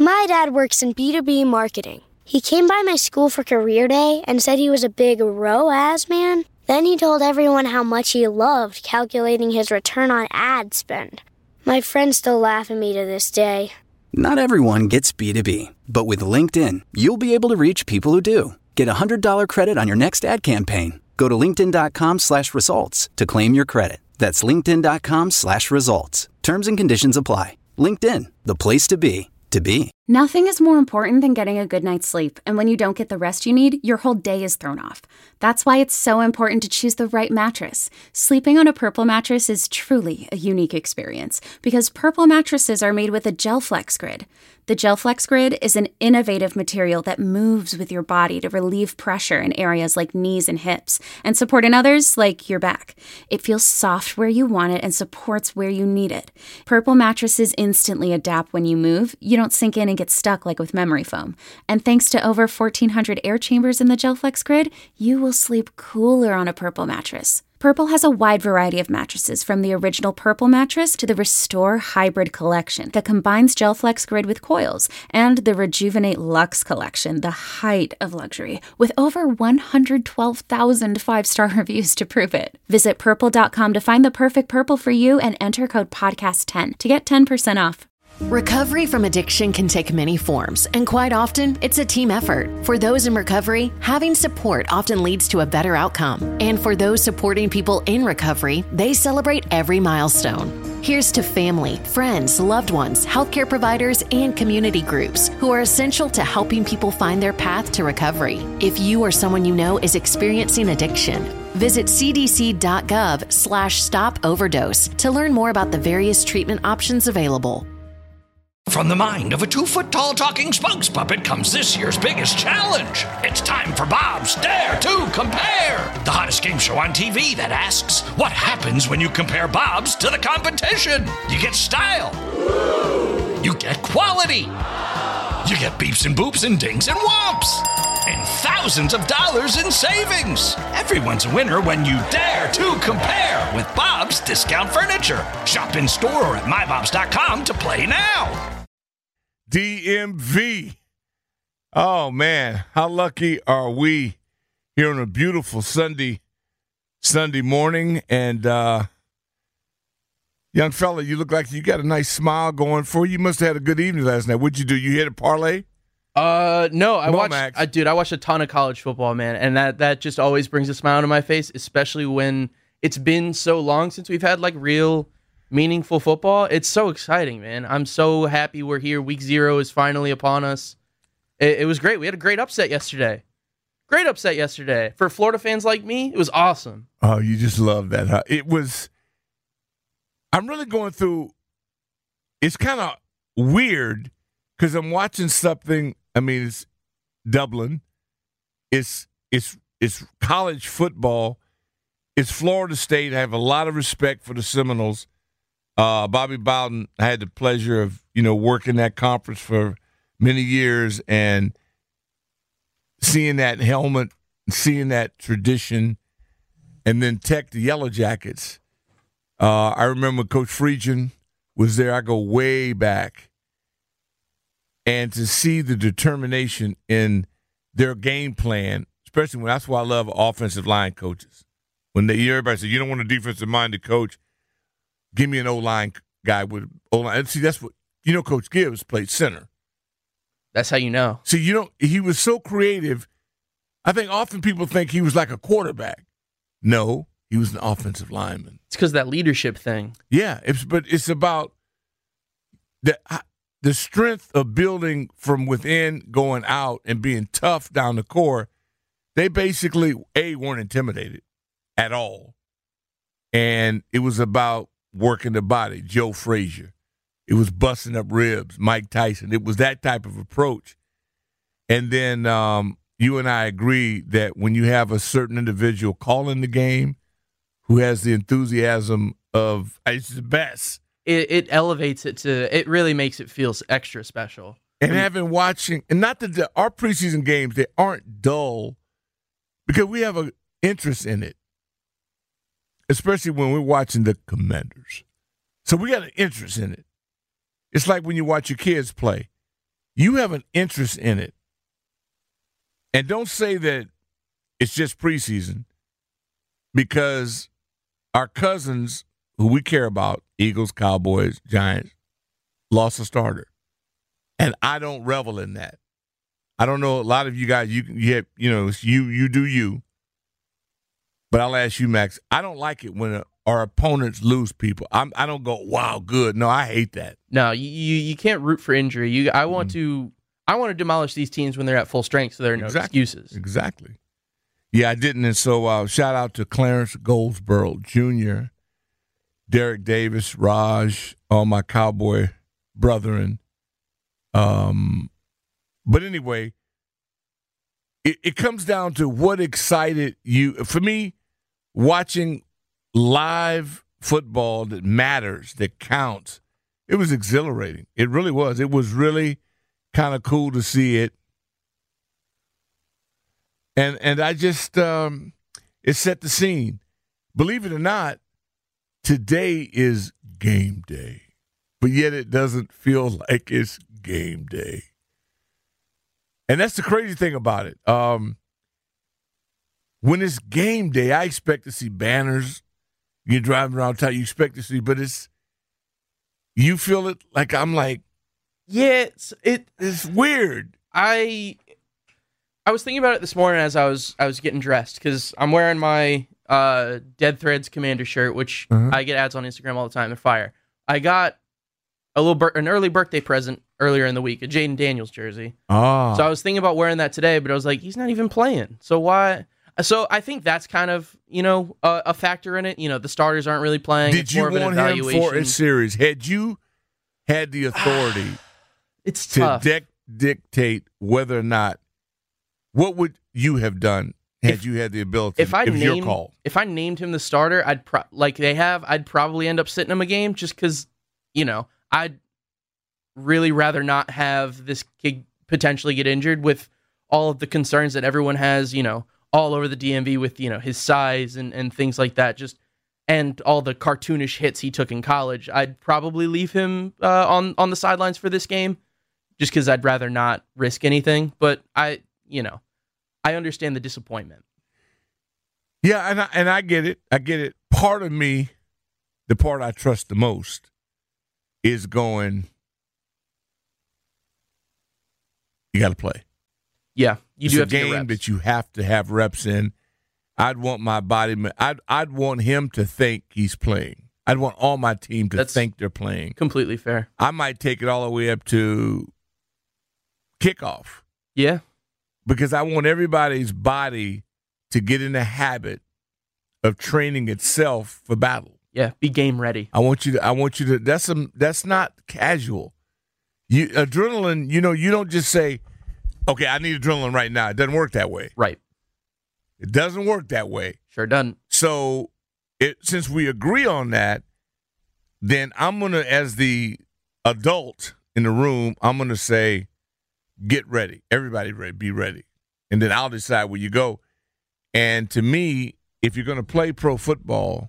My dad works in B2B marketing. He came by my school for career day and said he was a big ROAS man. Then he told everyone how much he loved calculating his return on ad spend. My friends still laugh at me to this day. Not everyone gets B2B, but with LinkedIn, you'll be able to reach people who do. Get a $100 credit on your next ad campaign. Go to linkedin.com/results to claim your credit. That's linkedin.com/results. Terms and conditions apply. LinkedIn, the place to be, to be. Nothing is more important than getting a good night's sleep, and when you don't get the rest you need, your whole day is thrown off. That's why it's so important to choose the right mattress. Sleeping on a Purple mattress is truly a unique experience, because Purple mattresses are made with a GelFlex Grid. The GelFlex Grid is an innovative material that moves with your body to relieve pressure in areas like knees and hips, and support in others like your back. It feels soft where you want it and supports where you need it. Purple mattresses instantly adapt when you move. You don't sink in and get stuck like with memory foam. And thanks to over 1,400 air chambers in the GelFlex Grid, you will sleep cooler on a Purple mattress. Purple has a wide variety of mattresses, from the original Purple mattress to the Restore Hybrid collection that combines GelFlex Grid with coils, and the Rejuvenate Luxe collection, the height of luxury, with over 112,000 five-star reviews to prove it. Visit purple.com to find the perfect Purple for you and enter code podcast10 to get 10% off. Recovery from addiction can take many forms, and quite often, it's a team effort. For those in recovery, having support often leads to a better outcome. And for those supporting people in recovery, they celebrate every milestone. Here's to family, friends, loved ones, healthcare providers, and community groups who are essential to helping people find their path to recovery. If you or someone you know is experiencing addiction, visit cdc.gov/stop-overdose to learn more about the various treatment options available. From the mind of a 2-foot-tall talking spokes puppet comes this year's biggest challenge. It's time for Bob's Dare to Compare, the hottest game show on TV that asks, what happens when you compare Bob's to the competition? You get style. You get quality. You get beeps and boops and dings and whomps. And thousands of dollars in savings. Everyone's a winner when you dare to compare with Bob's Discount Furniture. Shop in store or at mybobs.com to play now. DMV. Oh, man. How lucky are we here on a beautiful Sunday morning? And, young fella, you look like you got a nice smile going for you. You must have had a good evening last night. What'd you do? You hit a parlay? No, I watched a ton of college football, man, and that just always brings a smile to my face, especially when it's been so long since we've had like real meaningful football. It's so exciting, man. I'm so happy we're here. Week 0 is finally upon us. It was great. We had a great upset yesterday. For Florida fans like me, it was awesome. Oh, you just love that, huh? I'm really going through, it's kind of weird because I'm watching something. I mean, it's Dublin. It's college football. It's Florida State. I have a lot of respect for the Seminoles. Bobby Bowden, I had the pleasure of, working that conference for many years and seeing that helmet, seeing that tradition, and then Tech, the Yellow Jackets. I remember Coach Friedgen was there. I go way back. And to see the determination in their game plan, especially that's why I love offensive line coaches. When everybody says, you don't want a defensive-minded coach, give me an O-line guy with O-line. And see, that's what, Coach Gibbs played center. That's how you know. See, he was so creative. I think often people think he was like a quarterback. No, he was an offensive lineman. It's because of that leadership thing. Yeah, but it's about the strength of building from within, going out, and being tough down the core. They basically, weren't intimidated at all. And it was about working the body. Joe Frazier. It was busting up ribs. Mike Tyson. It was that type of approach. And then you and I agree that when you have a certain individual calling the game who has the enthusiasm of, it's the best. It elevates it to, it really makes it feel extra special. And and not that our preseason games, they aren't dull because we have an interest in it, especially when we're watching the Commanders. So we got an interest in it. It's like when you watch your kids play. you have an interest in it. And don't say that it's just preseason, because our cousins who we care about, Eagles, Cowboys, Giants, lost a starter. And I don't revel in that. I don't know, a lot of you guys, you do you. But I'll ask you, Max, I don't like it when our opponents lose people. I don't go, wow, good. No, I hate that. No, you can't root for injury. I want to demolish these teams when they're at full strength, so there are no excuses. Exactly. Yeah, I didn't. And so shout out to Clarence Goldsboro Jr., Derek Davis, Raj, all my Cowboy brethren. But anyway, it comes down to what excited you. For me, watching live football that matters, that counts, it was exhilarating. It really was. It was really kind of cool to see it. And I just, it set the scene. Believe it or not, today is game day, but yet it doesn't feel like it's game day. And that's the crazy thing about it. When it's game day, I expect to see banners. You're driving around town, you expect to see, but you feel it like I'm like, yeah, it's weird. I was thinking about it this morning as I was getting dressed, because I'm wearing my Dead Threads Commander shirt, which I get ads on Instagram all the time. They're fire. I got an early birthday present earlier in the week, a Jaden Daniels jersey. Oh. So I was thinking about wearing that today, but I was like, he's not even playing. So why? So I think that's kind of, a factor in it. The starters aren't really playing. Did you want him for a series? Had you had the authority it's tough. to dictate whether or not, what would you have done had you had the ability? If I named him the starter, I'd probably end up sitting him a game, just because, I'd really rather not have this kid potentially get injured with all of the concerns that everyone has, all over the DMV with, his size and things like that, and all the cartoonish hits he took in college. I'd probably leave him on the sidelines for this game, just because I'd rather not risk anything. But I understand the disappointment. Yeah, and I get it. I get it. Part of me, the part I trust the most, is going, you got to play. Yeah, it's do a have to get game reps. that you have to have reps in. I'd want my body. I'd want him to think he's playing. I'd want all my team to think they're playing. Completely fair. I might take it all the way up to kickoff. Yeah, because I want everybody's body to get in the habit of training itself for battle. Yeah, be game ready. I want you to. That's not casual. Adrenaline. You don't just say, okay, I need adrenaline right now. It doesn't work that way. Right. It doesn't work that way. Sure doesn't. So, since we agree on that, then I'm going to, as the adult in the room, I'm going to say, get ready. Everybody ready. Be ready. And then I'll decide where you go. And to me, if you're going to play pro football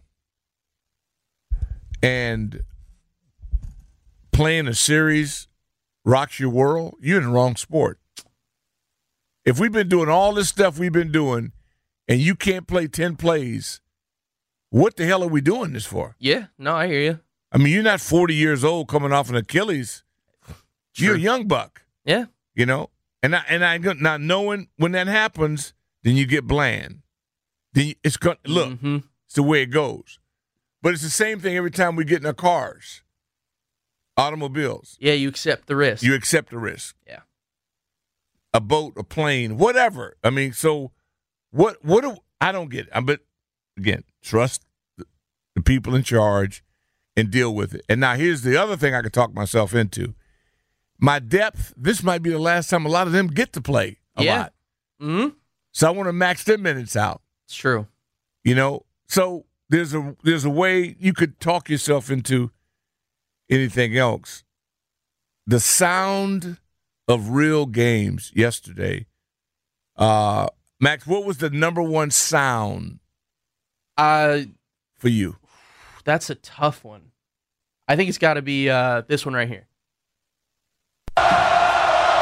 and playing a series rocks your world, you're in the wrong sport. If we've been doing all this stuff we've been doing and you can't play 10 plays, what the hell are we doing this for? Yeah, no, I hear you. I mean, you're not 40 years old coming off an Achilles. Sure. You're a young buck. Yeah. And I now knowing when that happens, then you get bland. Then it's going look. Mm-hmm. It's the way it goes. But it's the same thing every time we get in our cars, automobiles. Yeah, you accept the risk. You accept the risk. Yeah. A boat, a plane, whatever. I mean, so what do I don't get it. But again, trust the people in charge and deal with it. And now here's the other thing I could talk myself into. My depth, this might be the last time a lot of them get to play a lot. Mm-hmm. So I want to max their minutes out. It's true. So there's a way you could talk yourself into anything else. The sound of real games yesterday. Max, what was the number one sound for you? That's a tough one. I think it's got to be this one right here.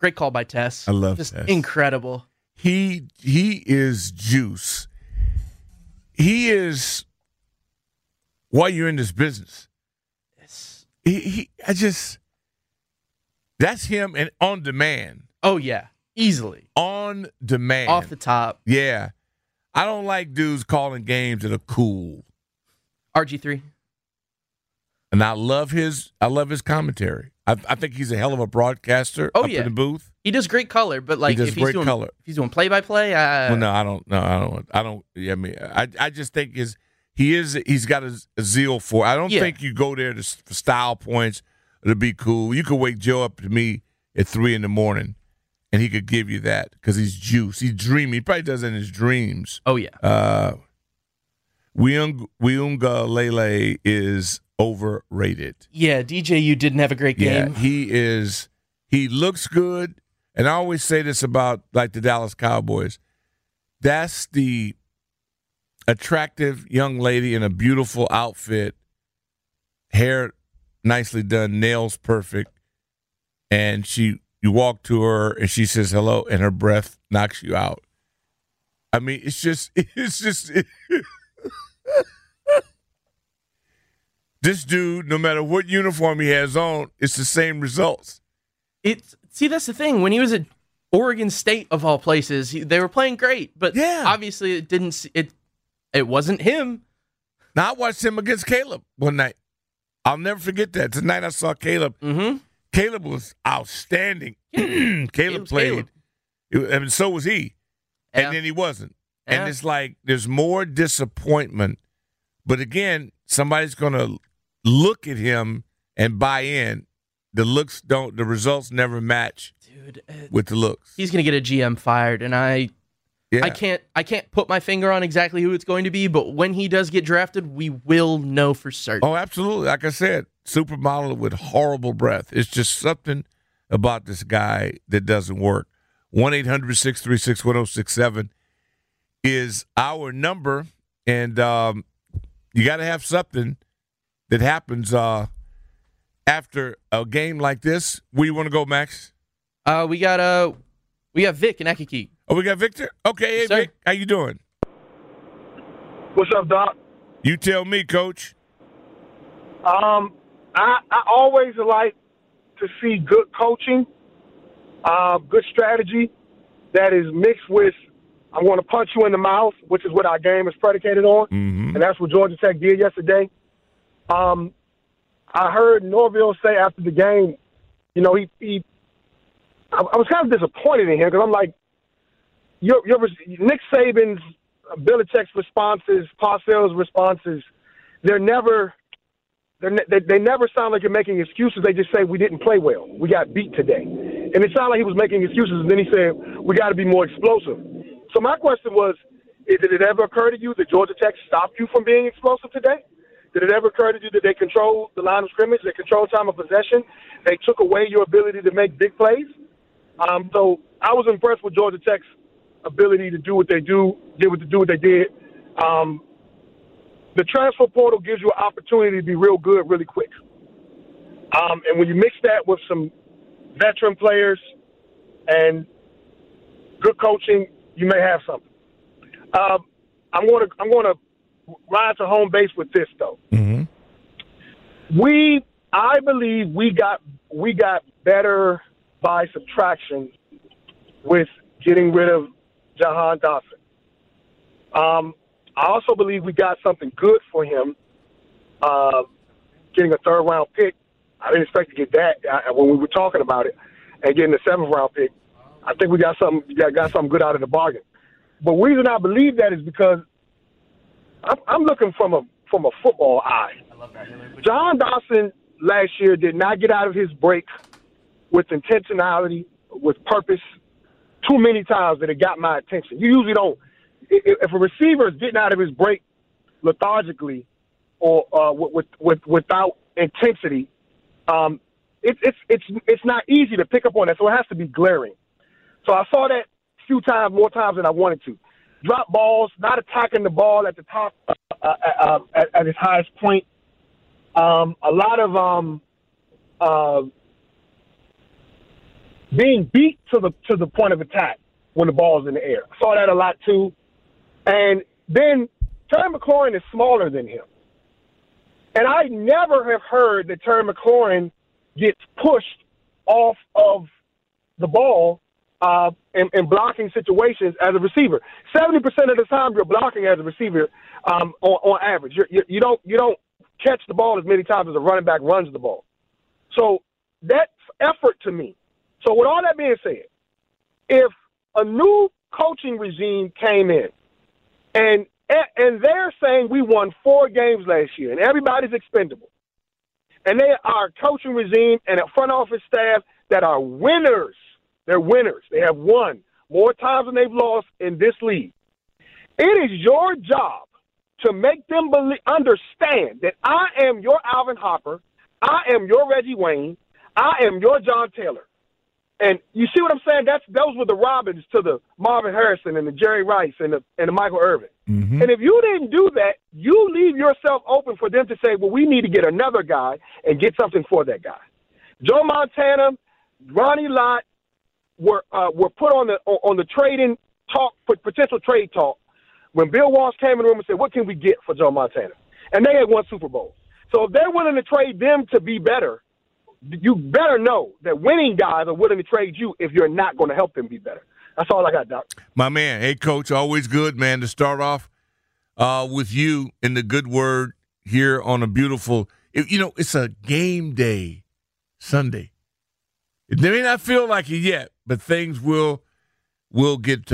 Great call by Tess. I love Just Tess. Incredible. He is juice. He is why you're in this business. That's him and on demand. Oh, yeah. Easily. On demand. Off the top. Yeah. I don't like dudes calling games that are cool. RG3. And I love his commentary. I think he's a hell of a broadcaster in the booth. He does great color, but like if he's doing play-by-play, well, no, I don't. Yeah, I mean, I just think he's got a zeal for. I don't think you go there for style points or to be cool. You could wake Joe up to me at 3 a.m. and he could give you that because he's juice. He's dreamy. He probably does it in his dreams. Oh yeah. Wiunga Lele is overrated. Yeah, DJU didn't have a great game. Yeah, he is. He looks good, and I always say this about like the Dallas Cowboys. That's the attractive young lady in a beautiful outfit, hair nicely done, nails perfect, and you walk to her and she says hello, and her breath knocks you out. I mean, it's just. This dude, no matter what uniform he has on, it's the same results. See, that's the thing. When he was at Oregon State, of all places, they were playing great, but obviously it wasn't him. Now, I watched him against Caleb one night. I'll never forget that. Tonight I saw Caleb. Mm-hmm. Caleb was outstanding. Caleb played. And so was he. Yeah. And then he wasn't. Yeah. And it's like there's more disappointment. But again, somebody's going to look at him and buy in. The results never match with the looks. He's going to get a GM fired, and I can't put my finger on exactly who it's going to be, but when he does get drafted, we will know for certain. Oh, absolutely. Like I said, supermodel with horrible breath. It's just something about this guy that doesn't work. 1-800-636-1067 is our number, and you got to have something that happens after a game like this. Where you want to go, Max? We got Vic in Akiki. Oh, we got Victor? Okay, hey, Vic, how you doing? What's up, Doc? You tell me, Coach. I always like to see good coaching, good strategy that is mixed with I want to punch you in the mouth, which is what our game is predicated on, and that's what Georgia Tech did yesterday. I heard Norville say after the game, you know, I was kind of disappointed in him because I'm like, Nick Saban's, Belichick's responses, Parcells' responses, they never sound like you're making excuses. They just say we didn't play well. We got beat today. And it sounded like he was making excuses, and then he said we got to be more explosive. So my question was, did it ever occur to you that Georgia Tech stopped you from being explosive today? Did it ever occur to you that they controlled the line of scrimmage, they controlled time of possession, they took away your ability to make big plays? So I was impressed with Georgia Tech's ability to do what they do what they did. The transfer portal gives you an opportunity to be real good really quick. And when you mix that with some veteran players and good coaching, you may have something. I'm going to ride to home base with this though. Mm-hmm. I believe we got better by subtraction with getting rid of Jahan Dotson. I also believe we got something good for him, getting a third-round pick. I didn't expect to get that when we were talking about it, and getting a seventh-round pick. I think we got something good out of the bargain. But the reason I believe that is because I'm looking from a football eye. I love that. Jahan Dotson last year did not get out of his break with intentionality, with purpose, too many times that it got my attention. You usually don't. If a receiver is getting out of his break lethargically or without intensity, it's not easy to pick up on that. So it has to be glaring. So I saw that more times than I wanted to. Drop balls, not attacking the ball at the top at its highest point. A lot of being beat to the point of attack when the ball's in the air. I saw that a lot too. And then Terry McLaurin is smaller than him. And I never have heard that Terry McLaurin gets pushed off of the ball in blocking situations as a receiver. 70% of the time you're blocking as a receiver on average. You don't catch the ball as many times as a running back runs the ball. So that's effort to me. So with all that being said, if a new coaching regime came in and they're saying we won 4 games last year and everybody's expendable, and they are a coaching regime and a front office staff that are winners. They're winners. They have won more times than they've lost in this league. It is your job to make them understand that I am your Alvin Hopper, I am your Reggie Wayne, I am your John Taylor. And you see what I'm saying? Those were the Robins to the Marvin Harrison and the Jerry Rice and the Michael Irvin. Mm-hmm. And if you didn't do that, you leave yourself open for them to say, well, we need to get another guy and get something for that guy. Joe Montana, Ronnie Lott were put on the trading talk, potential trade talk, when Bill Walsh came in the room and said, what can we get for Joe Montana? And they had won Super Bowl. So if they're willing to trade them to be better, you better know that winning guys are willing to trade you if you're not going to help them be better. That's all I got, Doc. My man. Hey, Coach, always good, man, to start off with you in the good word here on a beautiful it's a game day Sunday. It may not feel like it yet, but things will get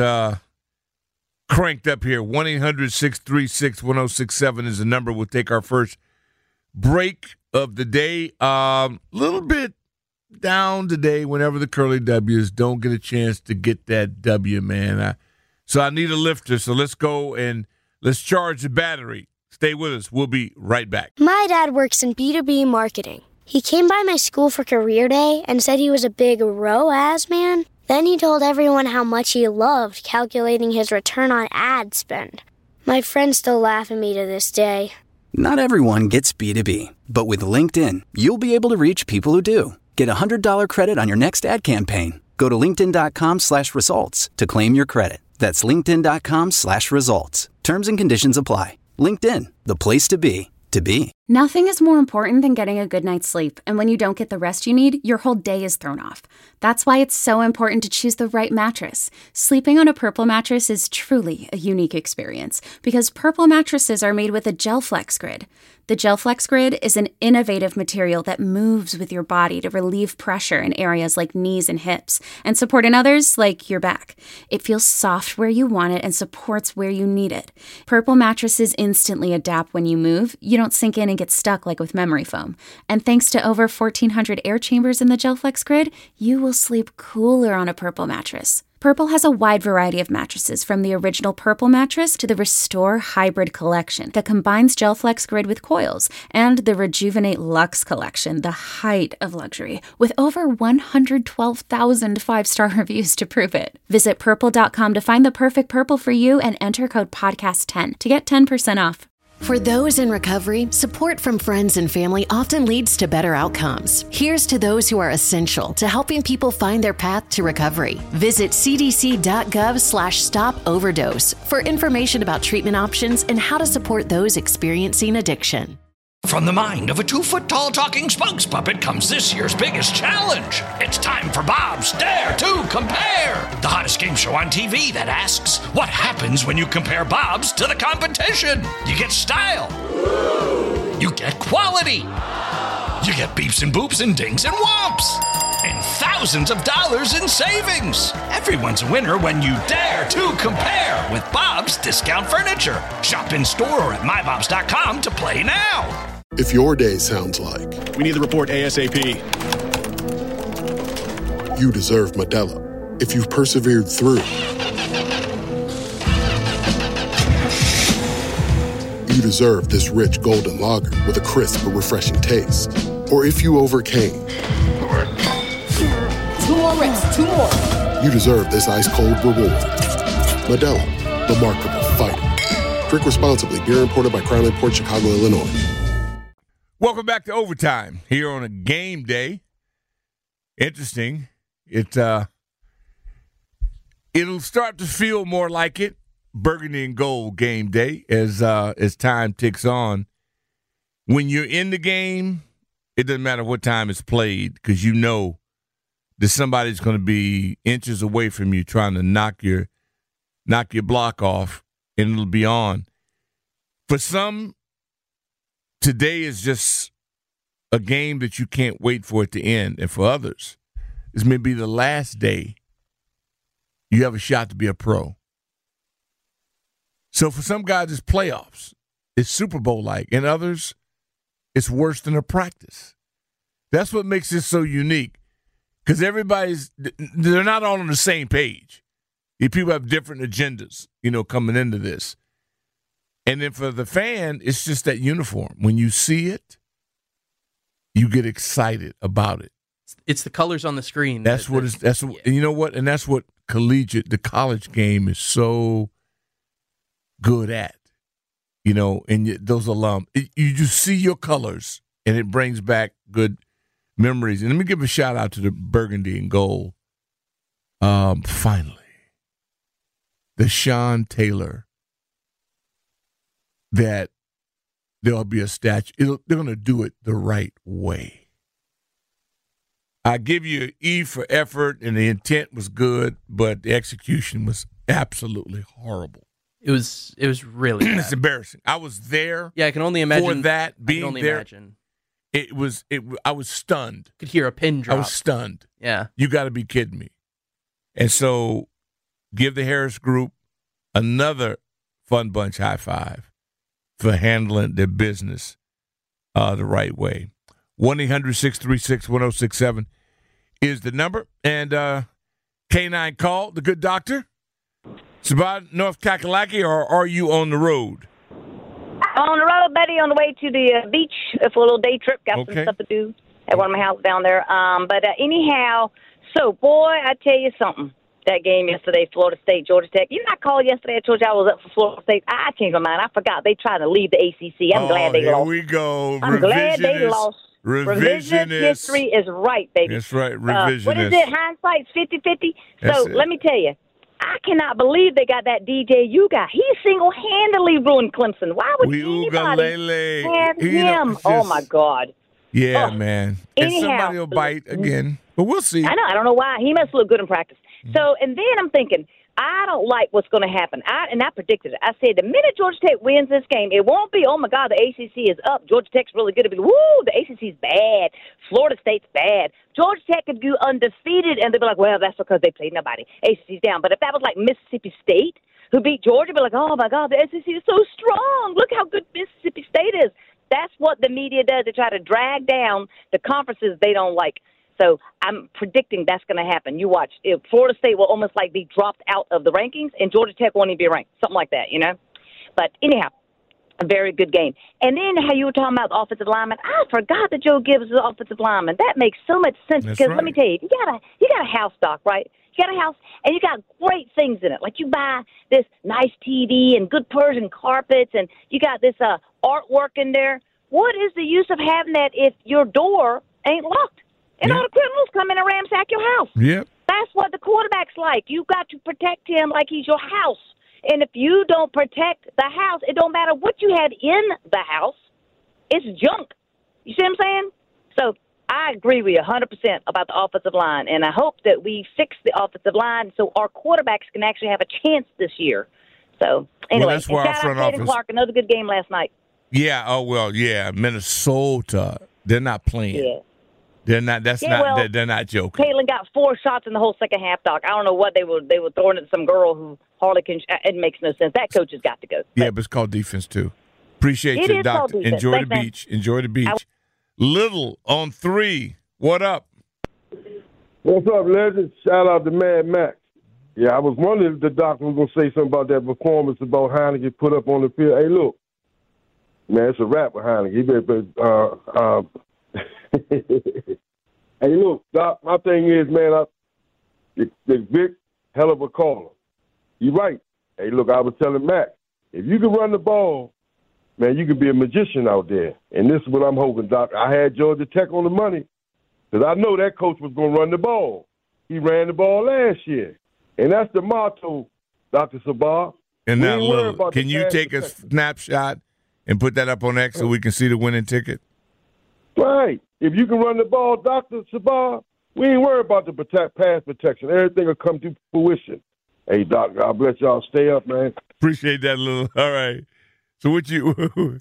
cranked up here. 1-800-636-1067 is the number. We'll take our first break of the day. Little bit down today whenever the Curly W's don't get a chance to get that W, man. So I need a lifter. So let's go and let's charge the battery. Stay with us. We'll be right back. My dad works in B2B marketing. He came by my school for career day and said he was a big ROAS man. Then he told everyone how much he loved calculating his return on ad spend. My friends still laugh at me to this day. Not everyone gets B2B, but with LinkedIn, you'll be able to reach people who do. Get a $100 credit on your next ad campaign. Go to linkedin.com/results to claim your credit. That's linkedin.com/results. Terms and conditions apply. LinkedIn, the place to be, to be. Nothing is more important than getting a good night's sleep, and when you don't get the rest you need, your whole day is thrown off. That's why it's so important to choose the right mattress. Sleeping on a Purple mattress is truly a unique experience, because Purple mattresses are made with a GelFlex Grid. The GelFlex Grid is an innovative material that moves with your body to relieve pressure in areas like knees and hips, and support in others like your back. It feels soft where you want it and supports where you need it. Purple mattresses instantly adapt when you move. You don't sink in and get stuck like with memory foam. And thanks to over 1,400 air chambers in the GelFlex Grid, you will sleep cooler on a Purple mattress. Purple has a wide variety of mattresses, from the original Purple mattress to the Restore Hybrid collection that combines GelFlex Grid with coils, and the Rejuvenate Luxe collection, the height of luxury, with over 112,000 5-star reviews to prove it. Visit Purple.com to find the perfect Purple for you and enter code PODCAST10 to get 10% off. For those in recovery, support from friends and family often leads to better outcomes. Here's to those who are essential to helping people find their path to recovery. Visit cdc.gov/stop-overdose for information about treatment options and how to support those experiencing addiction. From the mind of a 2-foot-tall talking spokes puppet comes this year's biggest challenge. It's time for Bob's Dare to Compare, the hottest game show on TV that asks, what happens when you compare Bob's to the competition? You get style. You get quality. You get beeps and boops and dings and whomps. And thousands of dollars in savings. Everyone's a winner when you dare to compare with Bob's Discount Furniture. Shop in store or at mybobs.com to play now. If your day sounds like, we need the report ASAP, you deserve Modelo. If you've persevered through, you deserve this rich golden lager with a crisp but refreshing taste. Or if you overcame, 2 more reps, 2 more. You deserve this ice-cold reward. Modelo, the Remarkable Fighter. Drink responsibly. Beer imported by Crown Imports, Chicago, Illinois. Welcome back to Overtime here on a game day. Interesting. It'll start to feel more like it. Burgundy and gold game day as time ticks on. When you're in the game, it doesn't matter what time it's played because you know that somebody's going to be inches away from you trying to knock your block off, and it'll be on. For some, today is just a game that you can't wait for it to end. And for others, this may be the last day you have a shot to be a pro. So for some guys, it's playoffs. It's Super Bowl-like. And others, it's worse than a practice. That's what makes this so unique. Because they're not all on the same page. People have different agendas, coming into this. And then for the fan, it's just that uniform. When you see it, you get excited about it. It's the colors on the screen. And you know what? And that's what the college game is so good at. And those alums, you just see your colors, and it brings back good memories. And let me give a shout out to the burgundy and gold. Finally, the Sean Taylor, that there'll be a statue. They're going to do it the right way. I give you an E for effort, and the intent was good, but the execution was absolutely horrible. It was really bad. It's embarrassing. I was there. Yeah, I can only imagine. For that, being I can only there, imagine. I was stunned. Could hear a pin drop. I was stunned. Yeah. You got to be kidding me. And so give the Harris Group another Fun Bunch high five for handling their business the right way. 1-800-636-1067 is the number. And K9 Call, the good doctor. Sabah, North Kakalaki, or are you on the road? On the road, Betty, on the way to the beach for a little day trip. Got some stuff to do at one of my houses down there. But anyhow, so, boy, I tell you something. That game yesterday, Florida State, Georgia Tech. You know, I called yesterday. I told you I was up for Florida State. I changed my mind. I forgot. They tried to leave the ACC. I'm glad they lost. Here we go. I'm glad they lost. Revisionist history is right, baby. That's right. Revisionist. What is it? Hindsight's 50-50. So let me tell you, I cannot believe they got that DJ guy. He single-handedly ruined Clemson. Why would anybody have him? Oh, my God. Yeah, man. And somebody will bite again. But we'll see. I know. I don't know why. He must look good in practice. So, and then I'm thinking, I don't like what's going to happen. I predicted it. I said the minute Georgia Tech wins this game, it won't be, oh, my God, the ACC is up. Georgia Tech's really good. It'll be, woo, the ACC's bad. Florida State's bad. Georgia Tech could go undefeated, and they'd be like, well, that's because they played nobody. ACC's down. But if that was like Mississippi State, who beat Georgia, be like, oh, my God, the SEC is so strong. Look how good Mississippi State is. That's what the media does. They try to drag down the conferences they don't like. So I'm predicting that's going to happen. You watch. Florida State will almost like be dropped out of the rankings, and Georgia Tech won't even be ranked, something like that, But anyhow, a very good game. And then how you were talking about the offensive lineman, I forgot that Joe Gibbs is the offensive lineman. That makes so much sense because let me tell you, you got a house, Doc, right? You got a house, and you got great things in it. Like you buy this nice TV and good Persian carpets, and you got this artwork in there. What is the use of having that if your door ain't locked? And all the criminals come in and ransack your house. Yep. That's what the quarterback's like. You got to protect him like he's your house. And if you don't protect the house, it don't matter what you had in the house. It's junk. You see what I'm saying? So I agree with you 100% about the offensive line, and I hope that we fix the offensive line so our quarterbacks can actually have a chance this year. So anyway, that's why shout out Caden Clark, another good game last night. Yeah. Oh well. Yeah. Minnesota. They're not playing. Yeah. They're not. They're not joking. Caitlin got 4 shots in the whole second half, Doc. I don't know what they were throwing at some girl who hardly can. It makes no sense. That coach has got to go. Yeah, but it's called defense too. Appreciate you, Doctor. Enjoy the beach. Enjoy the beach. Little on 3. What up? What's up, legend? Shout out to Mad Max. Yeah, I was wondering if the doctor was going to say something about that performance about Heineke put up on the field. Hey, look, man, it's a rap with Heineke. Hey, look, Doc, my thing is, man, the Vic, hell of a caller. You're right. Hey, look, I was telling Mac, if you can run the ball, man, you could be a magician out there. And this is what I'm hoping, Doc. I had Georgia Tech on the money because I know that coach was going to run the ball. he ran the ball last year. And that's the motto, Dr. Sabah. And now, can you take a snapshot and put that up on X so we can see the winning ticket? Right. If you can run the ball, Dr. Sabah, we ain't worried about the pass protection. Everything will come to fruition. Hey, Doc, God bless y'all. Stay up, man. Appreciate that, Lil. All right. So what you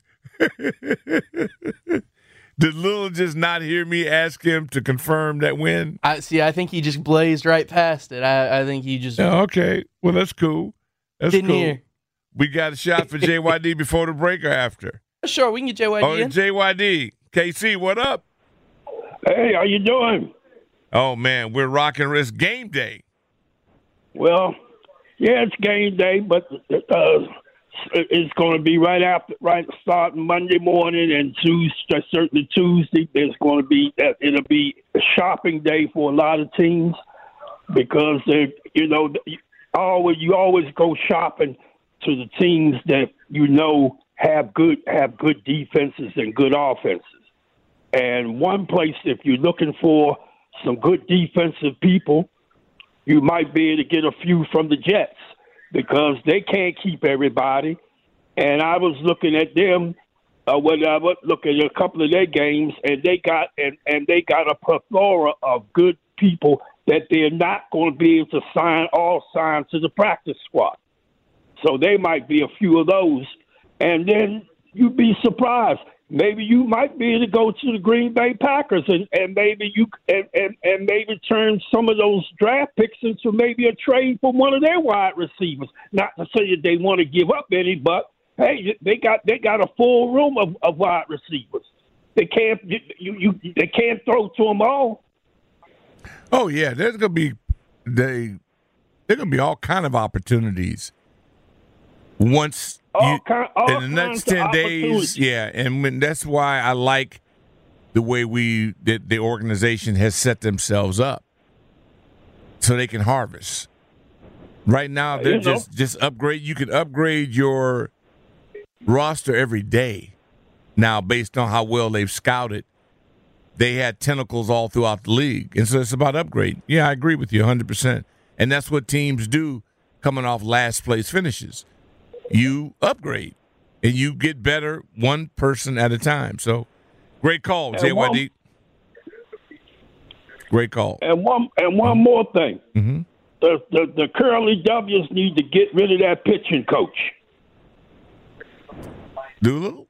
did Lil just not hear me ask him to confirm that win? I think he just blazed right past it. I think he just okay. Well, that's cool. Didn't hear. We got a shot for JYD before the break or after? Sure, we can get JYD in. JYD. KC, what up? Hey, how you doing? Oh, man, we're rocking. It's game day. Well, yeah, it's game day, but it's going to be right starting Monday morning and certainly Tuesday. There's going to be it'll be a shopping day for a lot of teams because you always go shopping to the teams that have good defenses and good offenses. And one place, if you're looking for some good defensive people, you might be able to get a few from the Jets because they can't keep everybody. And I was looking at them looking at a couple of their games, and they got a plethora of good people that they're not going to be able to sign to the practice squad. So they might be a few of those. And then you'd be surprised. Maybe you might be able to go to the Green Bay Packers and maybe maybe turn some of those draft picks into maybe a trade for one of their wide receivers. Not to say that they want to give up any, but hey, they got a full room of wide receivers. They can't throw to them all. Oh yeah, there's gonna be all kind of opportunities. Once in the next 10 days, yeah, and that's why I like the way the organization has set themselves up so they can harvest. Right now, they're just upgrade. You can upgrade your roster every day. Now, based on how well they've scouted, they had tentacles all throughout the league, and so it's about upgrade. Yeah, I agree with you 100%, and that's what teams do coming off last place finishes. You upgrade, and you get better one person at a time. So, great call, JYD. Great call. And one more thing. Mm-hmm. The Curly W's need to get rid of that pitching coach. Doolittle?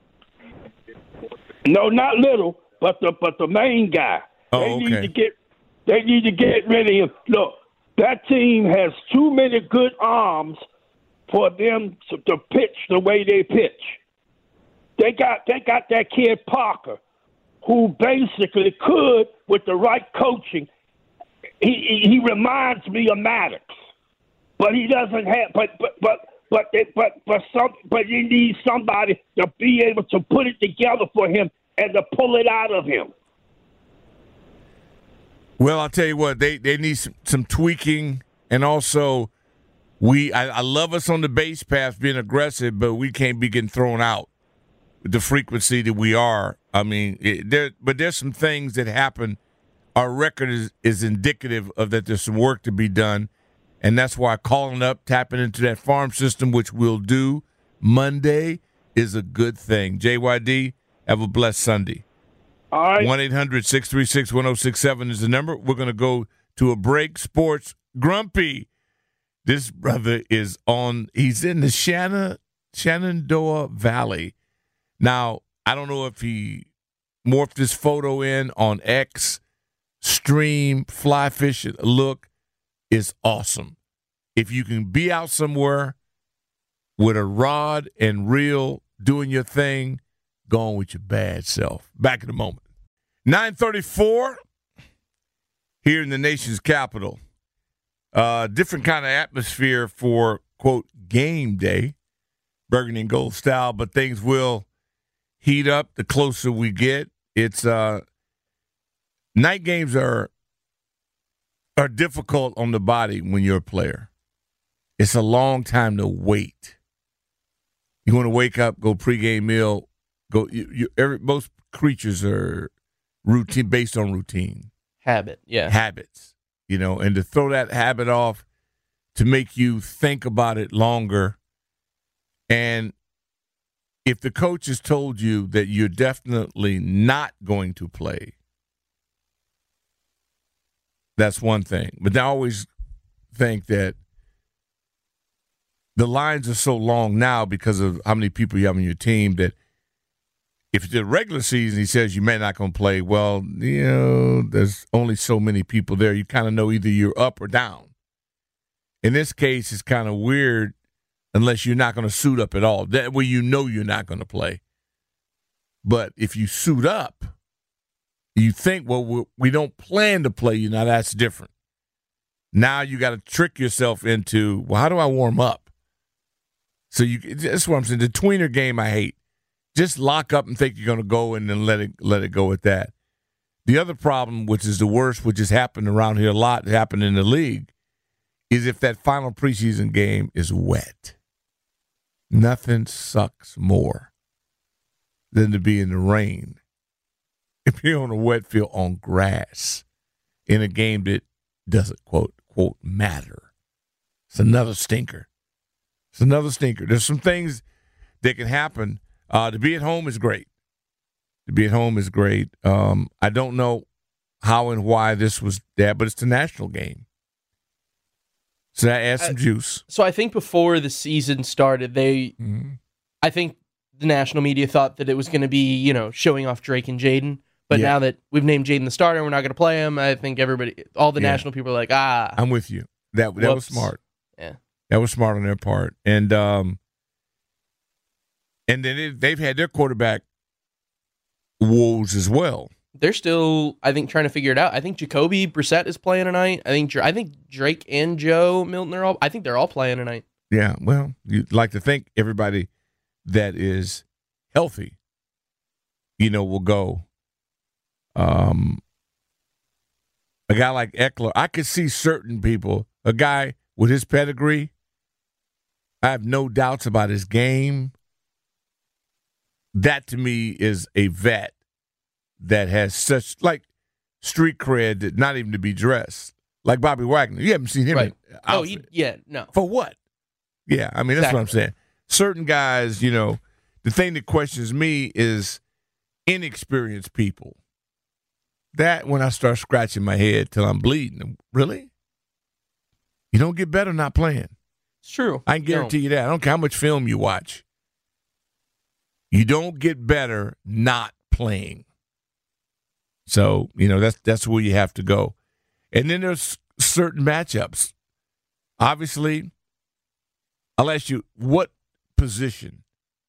No, not Little, but the main guy. Oh, they okay. Need to get rid of him. Look, that team has too many good arms for them to pitch the way they pitch. They got that kid Parker, who basically could, with the right coaching, he reminds me of Maddox, but he doesn't have. But you need somebody to be able to put it together for him and to pull it out of him. Well, I'll tell you what, they need some tweaking, and also. I love us on the base path being aggressive, but we can't be getting thrown out with the frequency that we are. I mean, there's some things that happen. Our record is indicative of that there's some work to be done, and that's why calling up, tapping into that farm system, which we'll do Monday, is a good thing. JYD, have a blessed Sunday. All right. 1-800-636-1067 is the number. We're going to go to a break. Sports Grumpy. This brother he's in the Shenandoah Valley. Now, I don't know if he morphed this photo in on X, stream, fly fishing. Look, is awesome. If you can be out somewhere with a rod and reel doing your thing, go on with your bad self. Back in a moment. 9:34 here in the nation's capital. Different kind of atmosphere for, quote, game day, burgundy and gold style, but things will heat up the closer we get. It's night games are difficult on the body when you're a player. It's a long time to wait. You want to wake up, go pregame meal, go. Most creatures are routine based on routine. Habits. and to throw that habit off to make you think about it longer. And if the coach has told you that you're definitely not going to play, that's one thing. But I always think that the lines are so long now because of how many people you have on your team that if it's the regular season, he says you may not going to play, well, there's only so many people there. You kind of know either you're up or down. In this case, it's kind of weird unless you're not going to suit up at all. That way you're not going to play. But if you suit up, you think, well, we don't plan to play you. Now that's different. Now you got to trick yourself into, well, how do I warm up? So that's what I'm saying. The tweener game I hate. Just lock up and think you're going to go and then let it go at that. The other problem, which is the worst, which has happened around here a lot, happened in the league, is if that final preseason game is wet. Nothing sucks more than to be in the rain. If you're on a wet field on grass in a game that doesn't, quote, matter. It's another stinker. There's some things that can happen. To be at home is great. I don't know how and why this was that, but it's the national game. So that adds some juice. So I think before the season started, I think the national media thought that it was going to be, showing off Drake and Jaden. But now that we've named Jaden the starter and we're not going to play him, I think all the national people are like, I'm with you. That was smart. Yeah. That was smart on their part. And then they've had their quarterback woes as well. They're still, I think, trying to figure it out. I think Jacoby Brissett is playing tonight. I think Drake and Joe Milton they're all playing tonight. Yeah, well, you'd like to think everybody that is healthy, will go. A guy like Eckler, I could see certain people, a guy with his pedigree, I have no doubts about his game. That to me is a vet that has such street cred that not even to be dressed. Like Bobby Wagner. You haven't seen him in outfit. No. For what? Yeah, I mean, that's what I'm saying. Certain guys, the thing that questions me is inexperienced people. That when I start scratching my head till I'm bleeding. Really? You don't get better not playing. It's true. I can guarantee you that. I don't care how much film you watch. You don't get better not playing. So, that's where you have to go. And then there's certain matchups. Obviously, I'll ask you, what position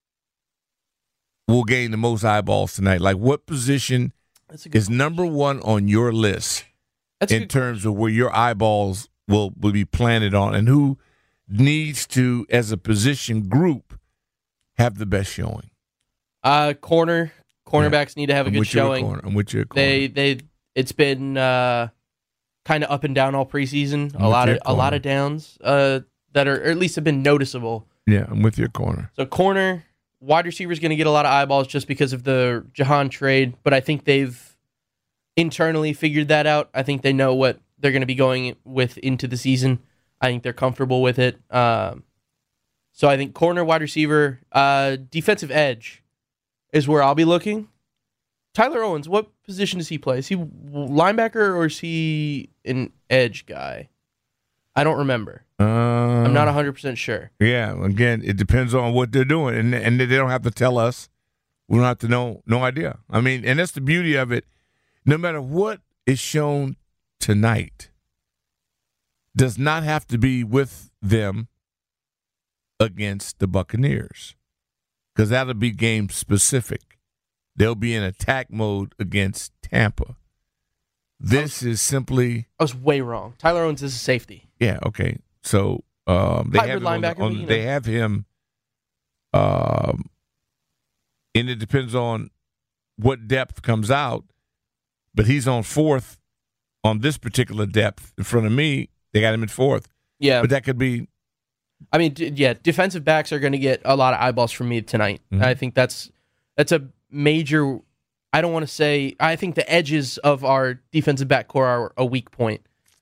will gain the most eyeballs tonight? Like, what position is number one on your list in terms of where your eyeballs will be planted on? And who needs to, as a position group, have the best showing? Cornerbacks need to have a good showing. I'm with you. It's been kind of up and down all preseason. A lot of downs that are, or at least have been noticeable. Yeah, I'm with your corner. So wide receiver is going to get a lot of eyeballs just because of the Jahan trade, but I think they've internally figured that out. I think they know what they're going to be going with into the season. I think they're comfortable with it. So I think corner, wide receiver, defensive edge is where I'll be looking. Tyler Owens, what position does he play? Is he linebacker or is he an edge guy? I don't remember. I'm not 100% sure. Yeah, again, it depends on what they're doing, and they don't have to tell us. We don't have to know. No idea. I mean, and that's the beauty of it. No matter what is shown tonight, does not have to be with them against the Buccaneers, because that'll be game specific. They'll be in attack mode against Tampa. This is simply... I was way wrong. Tyler Owens is a safety. Yeah, okay. So they have him they have him, and it depends on what depth comes out, but he's on fourth on this particular depth in front of me. They got him at fourth. Yeah. But that could be... I mean, defensive backs are going to get a lot of eyeballs from me tonight. Mm-hmm. I think that's a major... I don't want to say... I think the edges of our defensive back core are a weak point.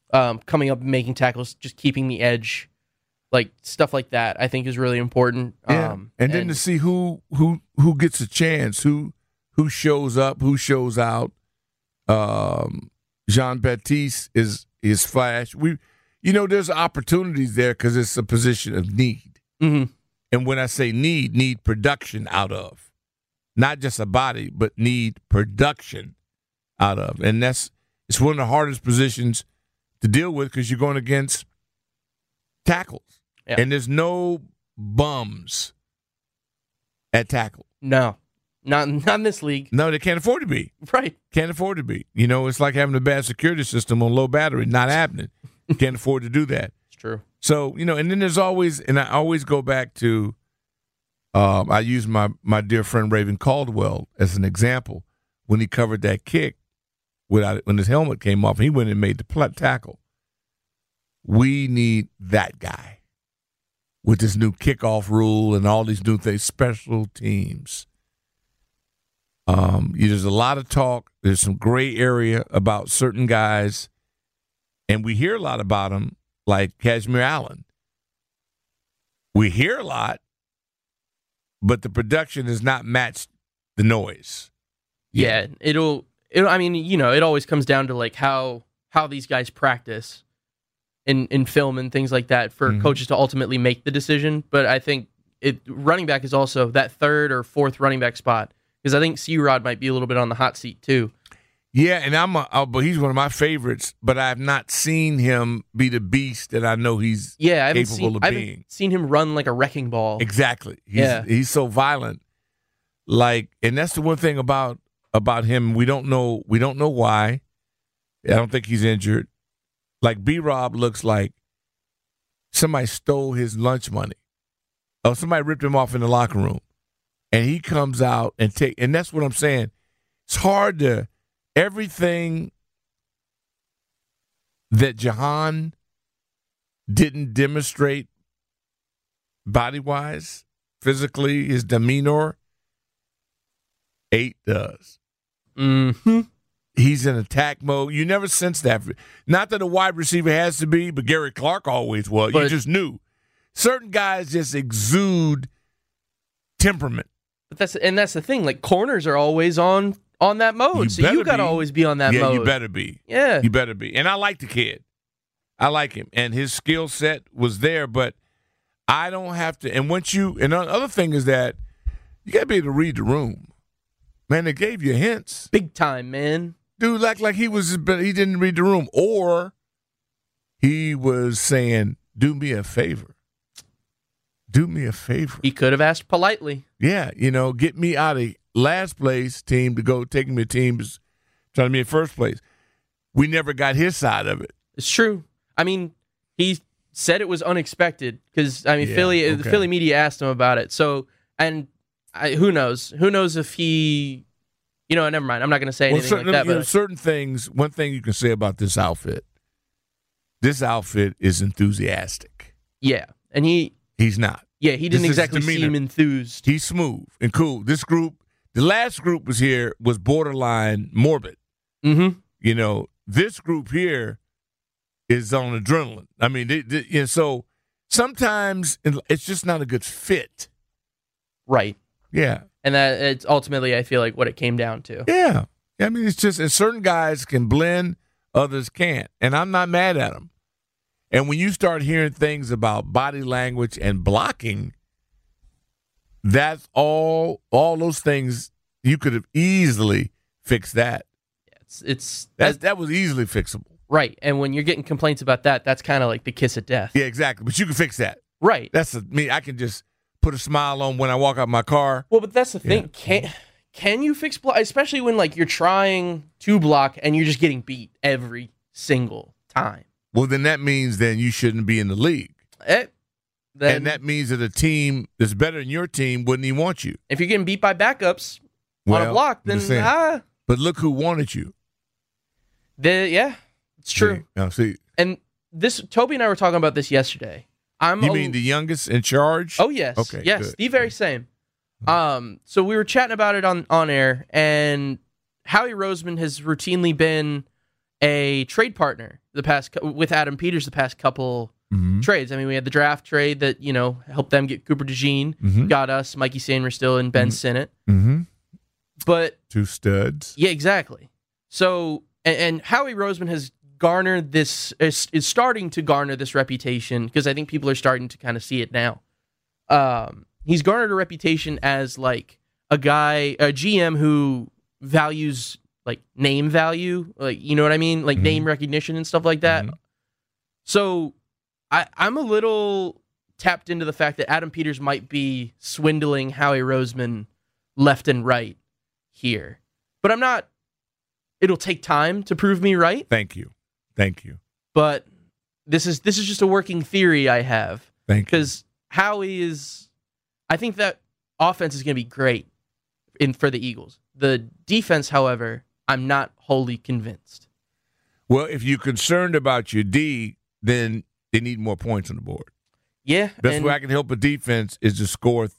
coming up and making tackles, just keeping the edge, like stuff like that, I think is really important. Yeah. And then to see who gets a chance, who shows up, who shows out. Jean-Baptiste is flash. There's opportunities there because it's a position of need. Mm-hmm. And when I say need production out of, not just a body, but need production out of. And it's one of the hardest positions to deal with because you're going against tackles. Yeah. And there's no bums at tackle. No, not in this league. No, they can't afford to be. Right. Can't afford to be. It's like having a bad security system on low battery. Not happening. Can't afford to do that. It's true. So, and then there's always, and I always go back to, I use my dear friend Raven Caldwell as an example. When he covered that kick, when his helmet came off, he went and made the tackle. We need that guy with this new kickoff rule and all these new things, special teams. There's a lot of talk. There's some gray area about certain guys, and we hear a lot about them, like Kashmir Allen. We hear a lot, but the production has not matched the noise. Yeah, it'll. I mean, it always comes down to like how these guys practice in film and things like that for coaches to ultimately make the decision. But I think running back is also that third or fourth running back spot. Because I think C-Rod might be a little bit on the hot seat, too. Yeah, and but he's one of my favorites, but I have not seen him be the beast that I know he's capable of being. I haven't seen him run like a wrecking ball. Exactly. He's so violent. And that's the one thing about him. We don't know why. I don't think he's injured. Like B-Rob looks like somebody stole his lunch money. Or somebody ripped him off in the locker room. And he comes out and that's what I'm saying. It's hard to, everything that Jahan didn't demonstrate body-wise, physically, his demeanor, 8 does. Mm-hmm. He's in attack mode. You never sense that. Not that a wide receiver has to be, but Gary Clark always was. You just knew. Certain guys just exude temperament. But that's the thing. Like corners are always on that mode, so you got to always be on that mode. Yeah, you better be. Yeah, you better be. And I like the kid. I like him, and his skill set was there. But I don't have to. And and the other thing is that you got to be able to read the room. Man, they gave you hints, big time, man. Dude, like he didn't read the room, or he was saying, "Do me a favor." Do me a favor. He could have asked politely. Yeah, get me out of last place team to go take me to teams trying to be in first place. We never got his side of it. It's true. I mean, he said it was unexpected because the Philly media asked him about it. So, who knows? Who knows if he, never mind. I'm not going to say anything like that. But certain things. One thing you can say about this outfit is enthusiastic. Yeah, and he's not. Yeah, he didn't exactly seem enthused. He's smooth and cool. This group, the last group was borderline morbid. Mm-hmm. This group here is on adrenaline. I mean, so sometimes it's just not a good fit. Right. Yeah. And that it's ultimately, I feel like, what it came down to. Yeah. I mean, it's just, and certain guys can blend, others can't. And I'm not mad at them. And when you start hearing things about body language and blocking, that's all those things, you could have easily fixed that. That was easily fixable. Right. And when you're getting complaints about that, that's kind of like the kiss of death. Yeah, exactly. But you can fix that. Right. I can just put a smile on when I walk out my car. Well, but that's the thing. Can you fix block, especially when you're trying to block and you're just getting beat every single time? Well, then that means you shouldn't be in the league. And that means that a team that's better than your team wouldn't even want you. If you're getting beat by backups on a block, then But look who wanted you. It's true. See. And Toby and I were talking about this yesterday. You mean the youngest in charge? Oh, yes. Okay, yes, good. the very same. So we were chatting about it on air, and Howie Roseman has routinely been a trade partner with Adam Peters the past couple trades. I mean, we had the draft trade that, helped them get Cooper DeJean, got us Mikey Sainristil and Ben Sinnott. But 2 studs. Yeah, exactly. So, and Howie Roseman has garnered this, is starting to garner this reputation, because I think people are starting to kind of see it now. He's garnered a reputation as like a GM who values like name value, like, you know what I mean? Like name recognition and stuff like that. So I'm a little tapped into the fact that Adam Peters might be swindling Howie Roseman left and right here. But I'm not. It'll take time to prove me right. Thank you. But this is just a working theory I have. Thank you. Because Howie is, I think that offense is going to be great for the Eagles. The defense, however, I'm not wholly convinced. Well, if you're concerned about your D, then they need more points on the board. Yeah. Best way I can help a defense is to score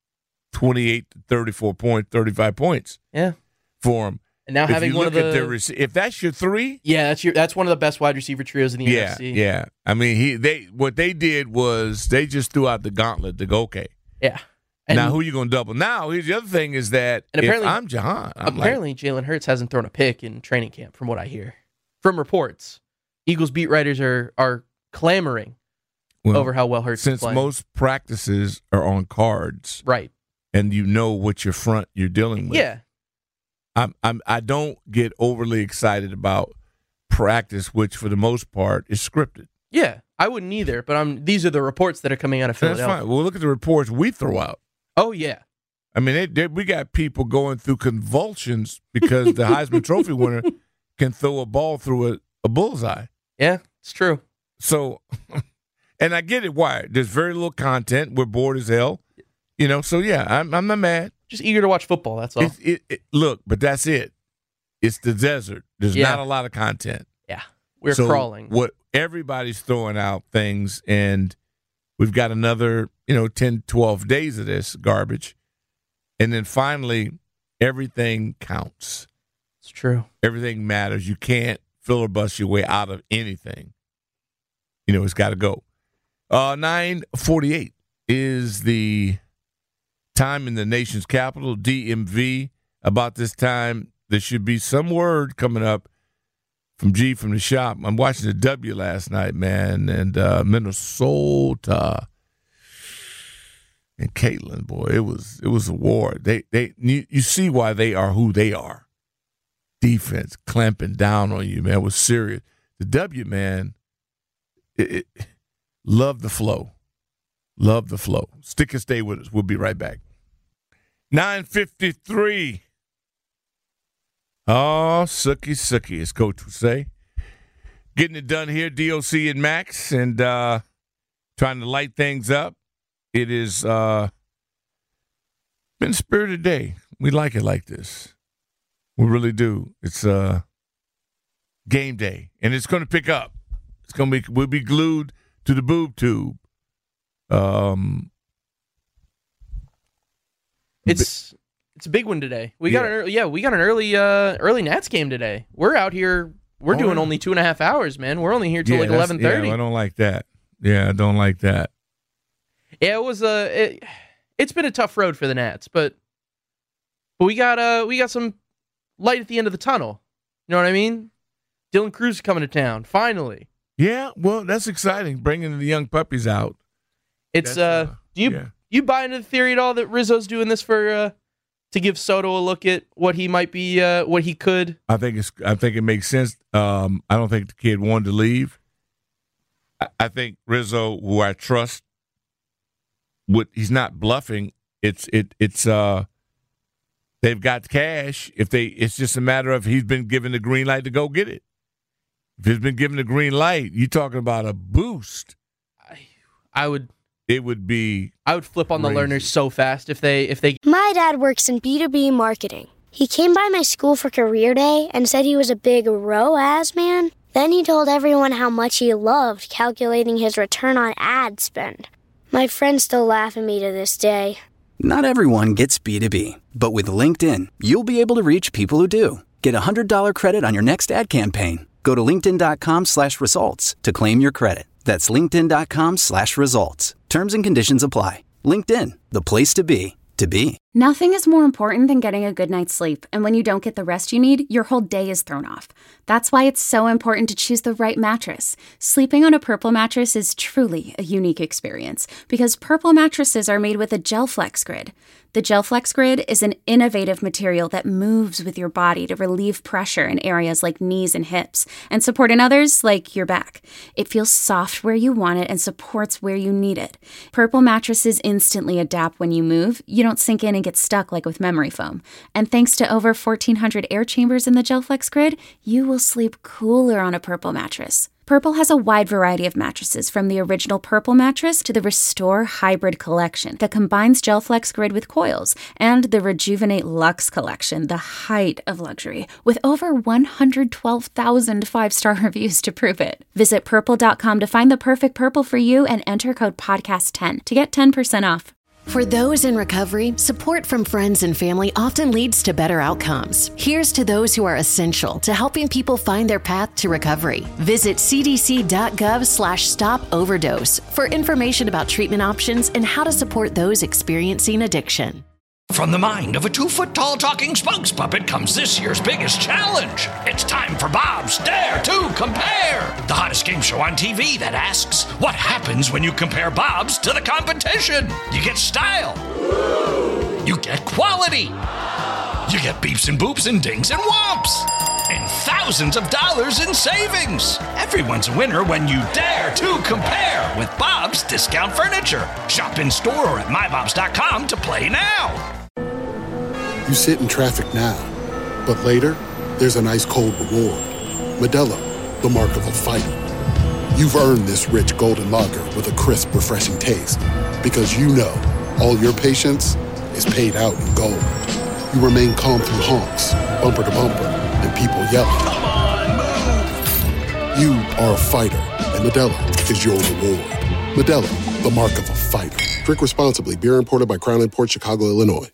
28 to 34 points, 35 points. Yeah. For them. And now having one of the, if that's your 3, that's one of the best wide receiver trios in the NFC. Yeah. I mean, what they did was they just threw out the gauntlet to go, okay. Yeah. And now who are you going to double? Now, here's the other thing is that if I'm Jahan, apparently Jalen Hurts hasn't thrown a pick in training camp, from what I hear from reports. Eagles beat writers are clamoring over how well Hurts is playing. Since most practices are on cards, right, and you know what you're dealing with. Yeah. I don't get overly excited about practice, which for the most part is scripted. Yeah, I wouldn't either. But these are the reports that are coming out of Philadelphia. That's fine. Well, look at the reports we throw out. Oh yeah. I mean, we got people going through convulsions because the Heisman Trophy winner can throw a ball through a bullseye. Yeah, it's true. So, and I get it. Why? There's very little content. We're bored as hell. So yeah, I'm not mad. Just eager to watch football, that's all. Look, but that's it. It's the desert. There's not a lot of content. Yeah, we're crawling. What everybody's throwing out things, and we've got another 10, 12 days of this garbage. And then finally, everything counts. It's true. Everything matters. You can't filibuster your way out of anything. It's got to go. 9:48 is the time in the nation's capital, DMV. About this time, there should be some word coming up from G from the shop. I'm watching the W last night, man, and Minnesota and Caitlin, boy, it was a war. You see why they are who they are. Defense clamping down on you, man. It was serious. The W, man, love the flow. Love the flow. Stick and stay with us. We'll be right back. 9:53. Oh, sucky, as Coach would say. Getting it done here, DOC and Max, and trying to light things up. It is been a spirited day. We like it like this. We really do. It's game day, and it's going to pick up. We'll be glued to the boob tube. It's a big one today. We got an early Nats game today. We're out here. We're doing only 2.5 hours, man. We're only here till like 11:30. Yeah, I don't like that. Yeah, I don't like that. Yeah, it was it's been a tough road for the Nats, but we got some light at the end of the tunnel. You know what I mean? Dylan Cruz is coming to town finally. Yeah, well, that's exciting. Bringing the young puppies out. It's do you buy into the theory at all that Rizzo's doing this for to give Soto a look at what he might be, what he could? I think it makes sense. I don't think the kid wanted to leave. I think Rizzo, who I trust, he's not bluffing. It's they've got cash. It's just a matter of he's been given the green light to go get it. If he's been given the green light, you're talking about a boost. I would flip on the learners so fast if they. My dad works in B2B marketing. He came by my school for career day and said he was a big ROAS man. Then he told everyone how much he loved calculating his return on ad spend. My friends still laugh at me to this day. Not everyone gets B2B, but with LinkedIn, you'll be able to reach people who do. Get $100 credit on your next ad campaign. Go to linkedin.com/results to claim your credit. That's linkedin.com/results. Terms and conditions apply. LinkedIn, the place to be, to be. Nothing is more important than getting a good night's sleep, and when you don't get the rest you need, your whole day is thrown off. That's why it's so important to choose the right mattress. Sleeping on a Purple mattress is truly a unique experience because Purple mattresses are made with a GelFlex Grid. The GelFlex Grid is an innovative material that moves with your body to relieve pressure in areas like knees and hips and support in others like your back. It feels soft where you want it and supports where you need it. Purple mattresses instantly adapt when you move. You don't sink in and get stuck like with memory foam. And thanks to over 1,400 air chambers in the GelFlex Grid, you will sleep cooler on a Purple mattress. Purple has a wide variety of mattresses, from the original Purple mattress to the Restore Hybrid collection that combines GelFlex Grid with coils, and the Rejuvenate Luxe collection, the height of luxury, with over 112,000 five-star reviews to prove it. Visit Purple.com to find the perfect Purple for you and enter code PODCAST10 to get 10% off. For those in recovery, support from friends and family often leads to better outcomes. Here's to those who are essential to helping people find their path to recovery. Visit cdc.gov/stop-overdose for information about treatment options and how to support those experiencing addiction. From the mind of a 2-foot-tall talking spokes puppet comes this year's biggest challenge. It's time for Bob's Dare to Compare, the hottest game show on TV that asks, what happens when you compare Bob's to the competition? You get style. You get quality. You get beeps and boops and dings and whomps. And thousands of dollars in savings. Everyone's a winner when you dare to compare with Bob's Discount Furniture. Shop in store or at mybobs.com to play now. You sit in traffic now, but later, there's an ice-cold reward. Modelo, the mark of a fighter. You've earned this rich golden lager with a crisp, refreshing taste. Because you know, all your patience is paid out in gold. You remain calm through honks, bumper to bumper, and people yelling. Come on, move! You are a fighter, and Modelo is your reward. Modelo, the mark of a fighter. Drink responsibly. Beer imported by Crown Imports, Chicago, Illinois.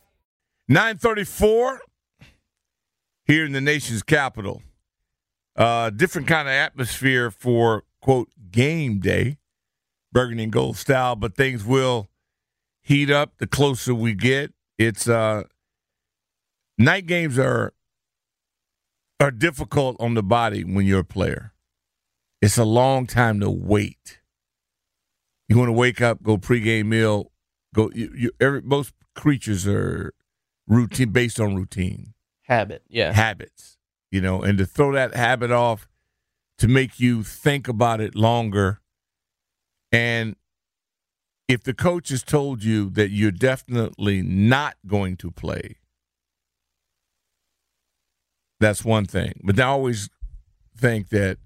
9:34 here in the nation's capital. Different kind of atmosphere for, quote, game day, burgundy and gold style, but things will heat up the closer we get. It's night games are difficult on the body when you're a player. It's a long time to wait. You want to wake up, go pregame meal, go. Most creatures are routine, based on routine. Habits, and to throw that habit off to make you think about it longer. And if the coach has told you that you're definitely not going to play, that's one thing. But I always think that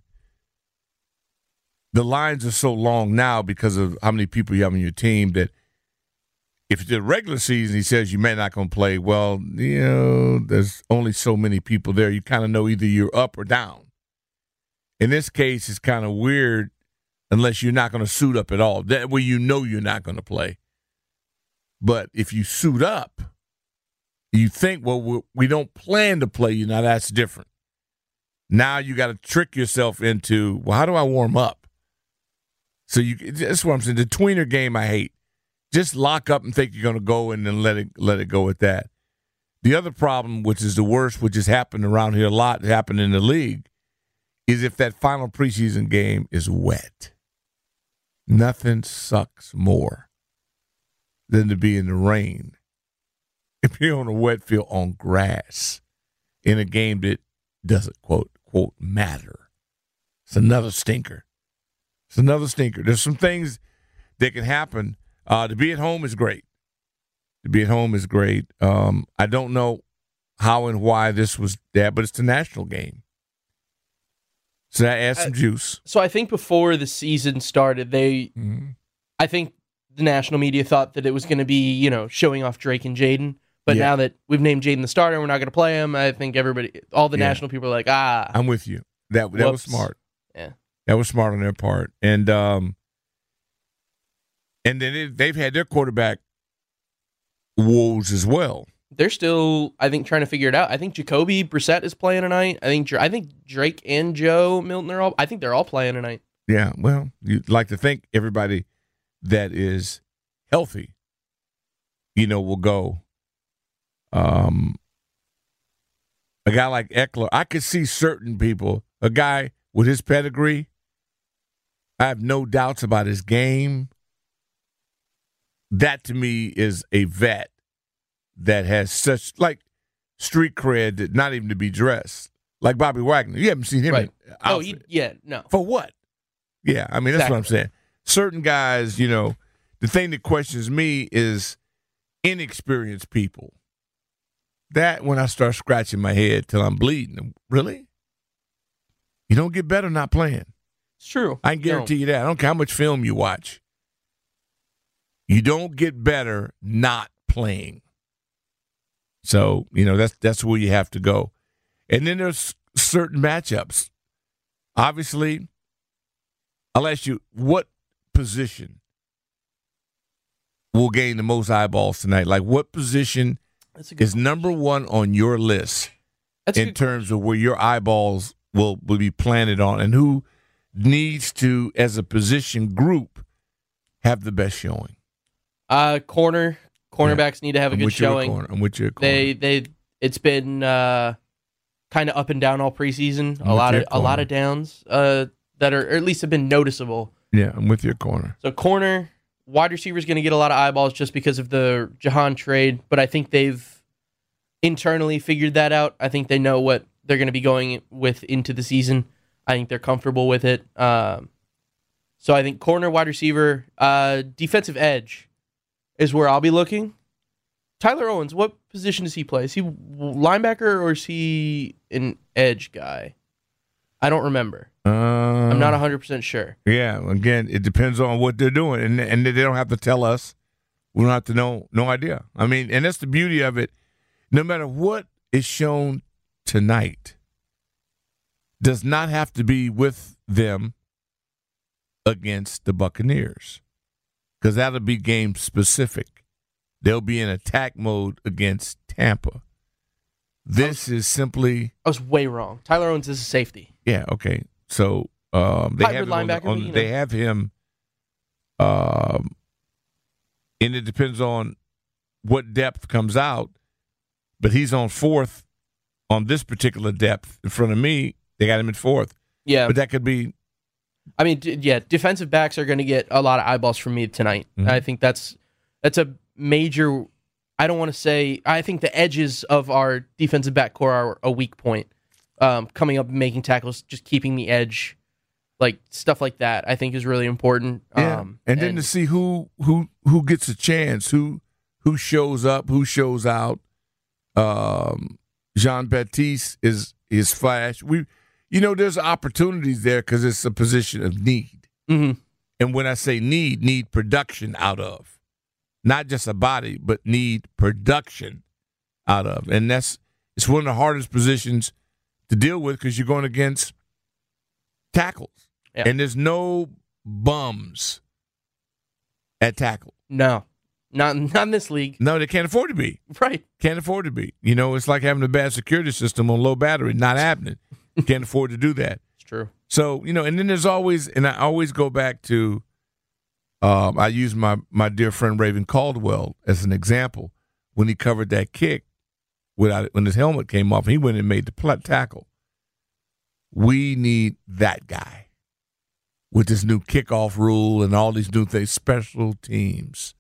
the lines are so long now because of how many people you have on your team that if it's the regular season, he says you may not going to play, well, there's only so many people there. You kind of know either you're up or down. In this case, it's kind of weird unless you're not going to suit up at all. That way you're not going to play. But if you suit up, you think, well, we don't plan to play you. Now that's different. Now you got to trick yourself into, well, how do I warm up? So that's what I'm saying. The tweener game I hate. Just lock up and think you're going to go and then let it go at that. The other problem, which is the worst, which has happened around here a lot, happened in the league, is if that final preseason game is wet. Nothing sucks more than to be in the rain. If you're on a wet field on grass in a game that doesn't, quote, matter. It's another stinker. There's some things that can happen. To be at home is great. I don't know how and why this was that, but it's the national game. So that adds some juice. So I think before the season started, I think the national media thought that it was going to be, showing off Drake and Jaden. But now that we've named Jaden the starter and we're not going to play him, I think all the national people are like, I'm with you. That was smart. Yeah. That was smart on their part. And then they've had their quarterback woes as well. They're still, I think, trying to figure it out. I think Jacoby Brissett is playing tonight. I think Drake and Joe Milton I think they're all playing tonight. Yeah, well, you'd like to think everybody that is healthy, will go. A guy like Eckler, I could see certain people, a guy with his pedigree, I have no doubts about his game. That to me is a vet that has such street cred that not even to be dressed. Like Bobby Wagner. You haven't seen him in outfit. No. For what? Yeah, I mean, that's what I'm saying. Certain guys, the thing that questions me is inexperienced people. That when I start scratching my head till I'm bleeding. Really? You don't get better not playing. It's true. I can guarantee you that. I don't care how much film you watch. You don't get better not playing. So, that's where you have to go. And then there's certain matchups. Obviously, I'll ask you, what position will gain the most eyeballs tonight? Like, what position is number one on your list in terms of where your eyeballs will be planted on? And who needs to, as a position group, have the best showing? Cornerbacks need to have a good showing. I'm with you. It's been kind of up and down all preseason. A lot of downs that are, or at least have been noticeable. Yeah, I'm with your corner. So wide receiver is going to get a lot of eyeballs just because of the Jahan trade, but I think they've internally figured that out. I think they know what they're going to be going with into the season. I think they're comfortable with it. So I think corner, wide receiver, defensive edge is where I'll be looking. Tyler Owens, what position does he play? Is he linebacker or is he an edge guy? I don't remember. I'm not 100% sure. Yeah, again, it depends on what they're doing, and they don't have to tell us. We don't have to know. No idea. I mean, and that's the beauty of it. No matter what is shown tonight, does not have to be with them against the Buccaneers, because that'll be game specific. They'll be in attack mode against Tampa. This is simply... I was way wrong. Tyler Owens is a safety. Yeah, okay. So they have him they have him, and it depends on what depth comes out, but he's on fourth on this particular depth in front of me. They got him at fourth. Yeah. But that could be... I mean, yeah, defensive backs are going to get a lot of eyeballs from me tonight. Mm-hmm. I think that's a major... I don't want to say... I think the edges of our defensive back core are a weak point. Coming up and making tackles, just keeping the edge, like stuff like that, I think is really important. Yeah. And then to see who gets a chance, who shows up, who shows out. Jean-Baptiste is flash. There's opportunities there because it's a position of need. Mm-hmm. And when I say need production out of. Not just a body, but need production out of. And it's one of the hardest positions to deal with because you're going against tackles. Yeah. And there's no bums at tackle. No. Not in this league. No, they can't afford to be. Right. Can't afford to be. It's like having a bad security system on low battery. Not happening. Can't afford to do that. It's true. So, and then there's always, and I always go back to, I use my dear friend Raven Caldwell as an example. When he covered that kick, when his helmet came off, he went and made the tackle. We need that guy with this new kickoff rule and all these new things, special teams.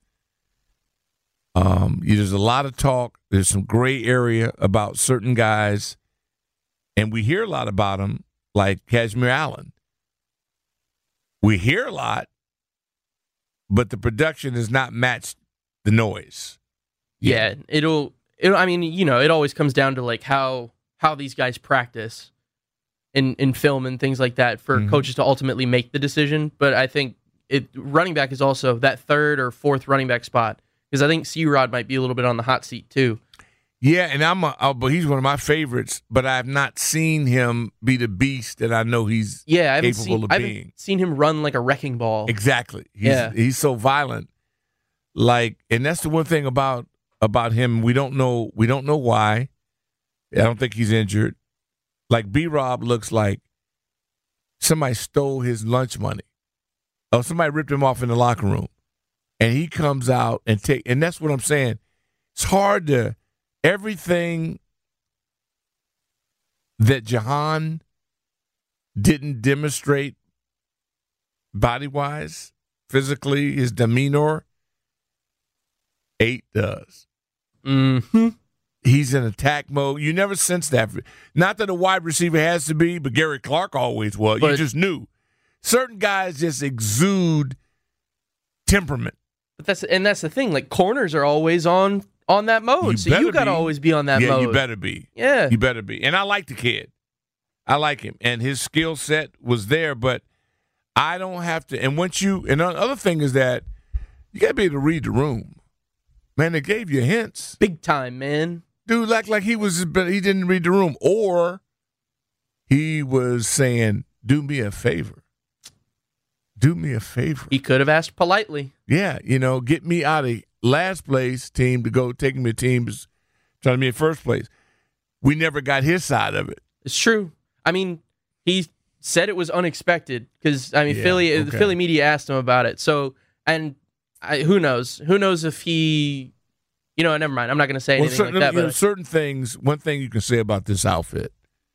There's a lot of talk. There's some gray area about certain guys, and we hear a lot about them, like Kashmir Allen. We hear a lot, but the production has not matched the noise. Yeah, it'll. I mean, it always comes down to like how these guys practice in film and things like that for coaches to ultimately make the decision. But I think running back is also that third or fourth running back spot, because I think C-Rod might be a little bit on the hot seat too. Yeah, and but he's one of my favorites, but I have not seen him be the beast that I know he's capable of being. I haven't seen him run like a wrecking ball. Exactly. He's so violent. And that's the one thing about about him. We don't know why. I don't think he's injured. Like B-Rob looks like somebody stole his lunch money. Oh, somebody ripped him off in the locker room. And he comes out and that's what I'm saying. It's hard to, everything that Jahan didn't demonstrate body-wise, physically, his demeanor, 8 does. Mm-hmm. He's in attack mode. You never sense that. Not that a wide receiver has to be, but Gary Clark always was. You just knew. Certain guys just exude temperament. But that's the thing. Like, corners are always on that mode. So you got to always be on that mode. Yeah, you better be. Yeah. You better be. And I like the kid. I like him. And his skill set was there, but I don't have to. And and the other thing is that you got to be able to read the room. Man, they gave you hints. Big time, man. Dude, like he didn't read the room. Or he was saying, do me a favor. Do me a favor. He could have asked politely. Yeah, get me out of last place team to go taking me teams trying to be in first place. We never got his side of it. It's true. I mean, he said it was unexpected because the Philly media asked him about it. So, and who knows? Who knows if he, never mind. I'm not going to say anything like that. But certain things. One thing you can say about this outfit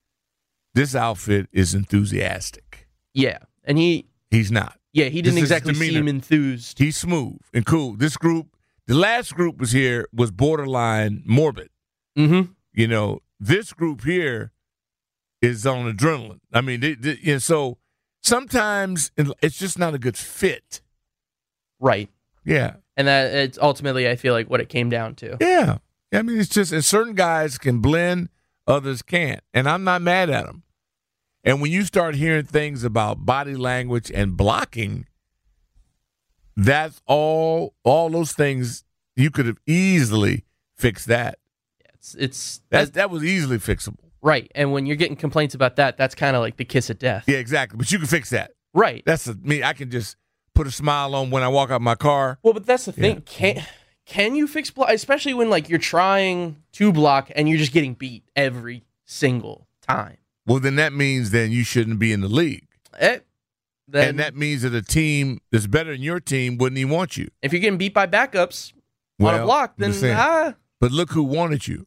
is enthusiastic. Yeah, and he's not. Yeah, he didn't exactly seem enthused. He's smooth and cool. This group, the last group was borderline morbid. Mm-hmm. This group here is on adrenaline. I mean, so sometimes it's just not a good fit. Right. Yeah. And that it's ultimately, I feel like, what it came down to. Yeah. I mean, it's just, and certain guys can blend, others can't. And I'm not mad at them. And when you start hearing things about body language and blocking, that's all those things, you could have easily fixed that. That was easily fixable. Right. And when you're getting complaints about that, that's kind of like the kiss of death. Yeah, exactly. But you can fix that. Right. I can just put a smile on when I walk out my car. Well, but that's the thing. Can you fix block, especially when you're trying to block and you're just getting beat every single time? Well, then that means you shouldn't be in the league. And that means that a team that's better than your team wouldn't even want you. If you're getting beat by backups on a block, then But look who wanted you.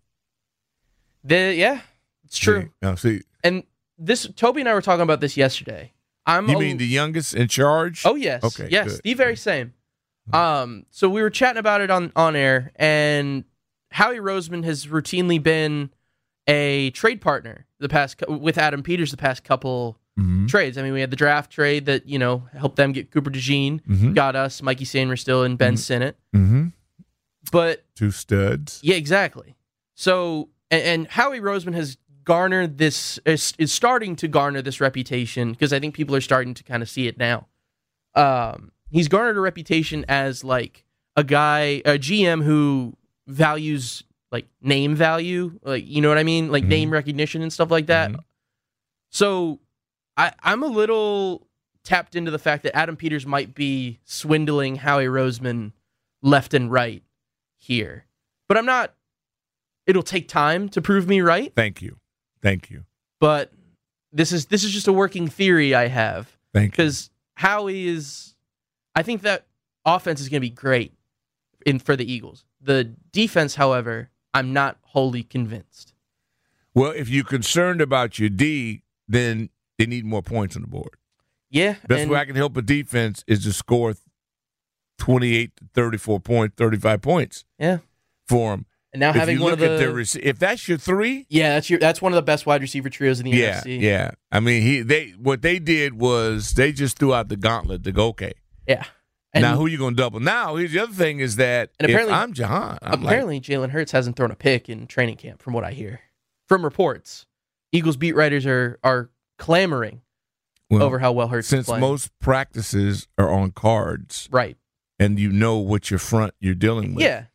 It's true. See. And Toby and I were talking about this yesterday. You mean the youngest in charge? Oh, yes. Okay. Yes, good. the very same. So we were chatting about it on air, and Howie Roseman has routinely been a trade partner with Adam Peters the past couple trades. I mean, we had the draft trade that helped them get Cooper DeJean, got us Mikey Sainristil and Ben Sinnott. Mm-hmm. But 2 studs. Yeah, exactly. So and Howie Roseman has garnered this is starting to garner this reputation because I think people are starting to kind of see it now. He's garnered a reputation as like a GM who values like name value, like, you know what I mean? Like name recognition and stuff like that. So I'm a little tapped into the fact that Adam Peters might be swindling Howie Roseman left and right here. But I'm not. It'll take time to prove me right. Thank you. But this is just a working theory I have. Thank you. Because Howie I think that offense is going to be great for the Eagles. The defense, however, I'm not wholly convinced. Well, if you're concerned about your D, then they need more points on the board. Yeah. Best way I can help a defense is to score 28 to 34 points, 35 points. Yeah. For them. And now having one of if that's your 3, that's one of the best wide receiver trios in the NFC. Yeah. I mean, what they did was they just threw out the gauntlet to go, okay. Yeah. And now who are you going to double? Now, here's the other thing is that if I'm Jahan, apparently Jalen Hurts hasn't thrown a pick in training camp, from what I hear. From reports, Eagles beat writers are clamoring over how well Hurts is playing. Since most practices are on cards, right, and you know what you're dealing with. Yeah.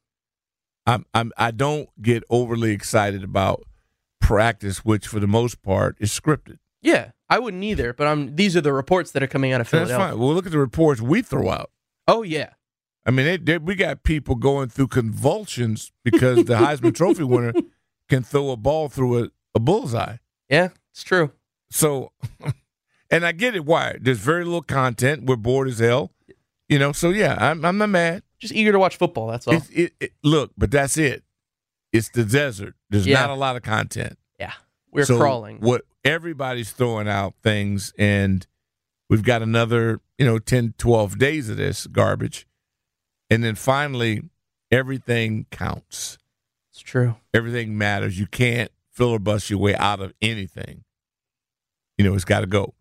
I don't get overly excited about practice, which for the most part is scripted. Yeah, I wouldn't either. But these are the reports that are coming out of Philadelphia. That's fine. Well, look at the reports we throw out. Oh yeah, I mean, we got people going through convulsions because the Heisman Trophy winner can throw a ball through a bullseye. Yeah, it's true. So, and I get it. Why? There's very little content. We're bored as hell. So yeah, I'm not mad. Just eager to watch football, that's all. Look, but that's it. It's the desert. There's not a lot of content. Yeah, we're crawling. What everybody's throwing out things, and we've got another, 10, 12 days of this garbage. And then finally, everything counts. It's true. Everything matters. You can't filibuster your way out of anything. It's got to go.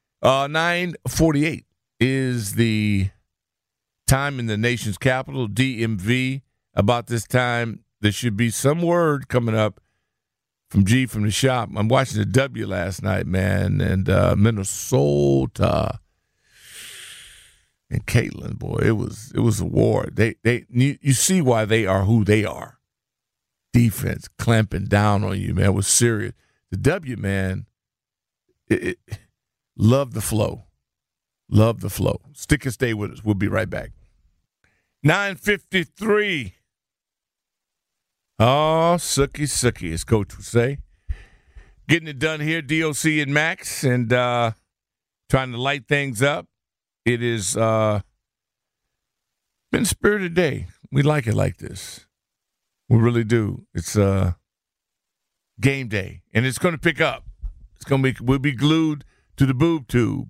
9:48 is the time in the nation's capital, DMV. About this time, there should be some word coming up from G from the shop. I'm watching the W last night, man, and Minnesota and Caitlin, boy, it was a war. You see why they are who they are. Defense clamping down on you, man. It was serious. The W, man, love the flow. Love the flow. Stick and stay with us. We'll be right back. 9:53. Oh, sucky, as Coach would say. Getting it done here, DOC and Max, and trying to light things up. It is been a spirited day. We like it like this. We really do. It's game day, and it's going to pick up. We'll be glued to the boob tube.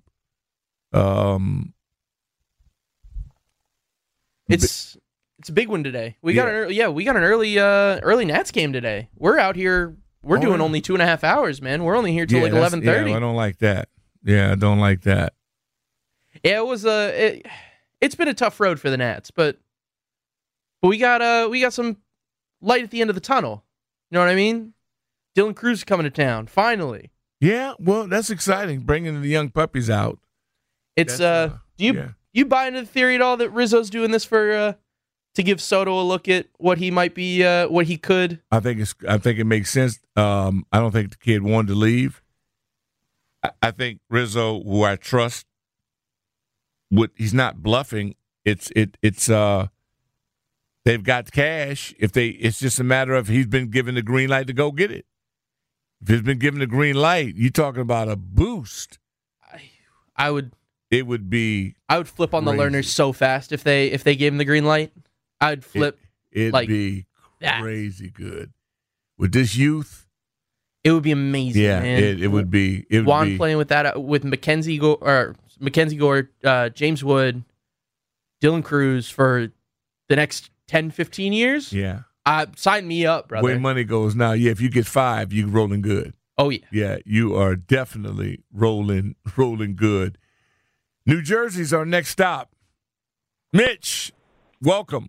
It's a big one today. We got an early Nats game today. We're out here. We're doing only 2.5 hours, man. We're only here till 11:30. Yeah, I don't like that. Yeah, I don't like that. Yeah, it was it's been a tough road for the Nats, but we got some light at the end of the tunnel. You know what I mean? Dylan Cruz is coming to town finally. Yeah, well, that's exciting. Bringing the young puppies out. It's do you buy into the theory at all that Rizzo's doing this for to give Soto a look at what he might be, what he could? I think it makes sense. I don't think the kid wanted to leave. I think Rizzo, who I trust, he's not bluffing. It's they've got cash. It's just a matter of he's been given the green light to go get it. If he's been given the green light, you're talking about a boost. I would flip on crazy. The Lerners so fast if they gave him the green light. I'd flip. It'd be crazy good with this youth. It would be amazing. Yeah, man. It would be. Juan playing with that with Mackenzie Gore, James Wood, Dylan Cruz for the next 10, 15 years. Yeah, sign me up, brother. Where money goes now. Yeah, if you get 5, you're rolling good. Oh yeah. Yeah, you are definitely rolling good. New Jersey's our next stop. Mitch, welcome.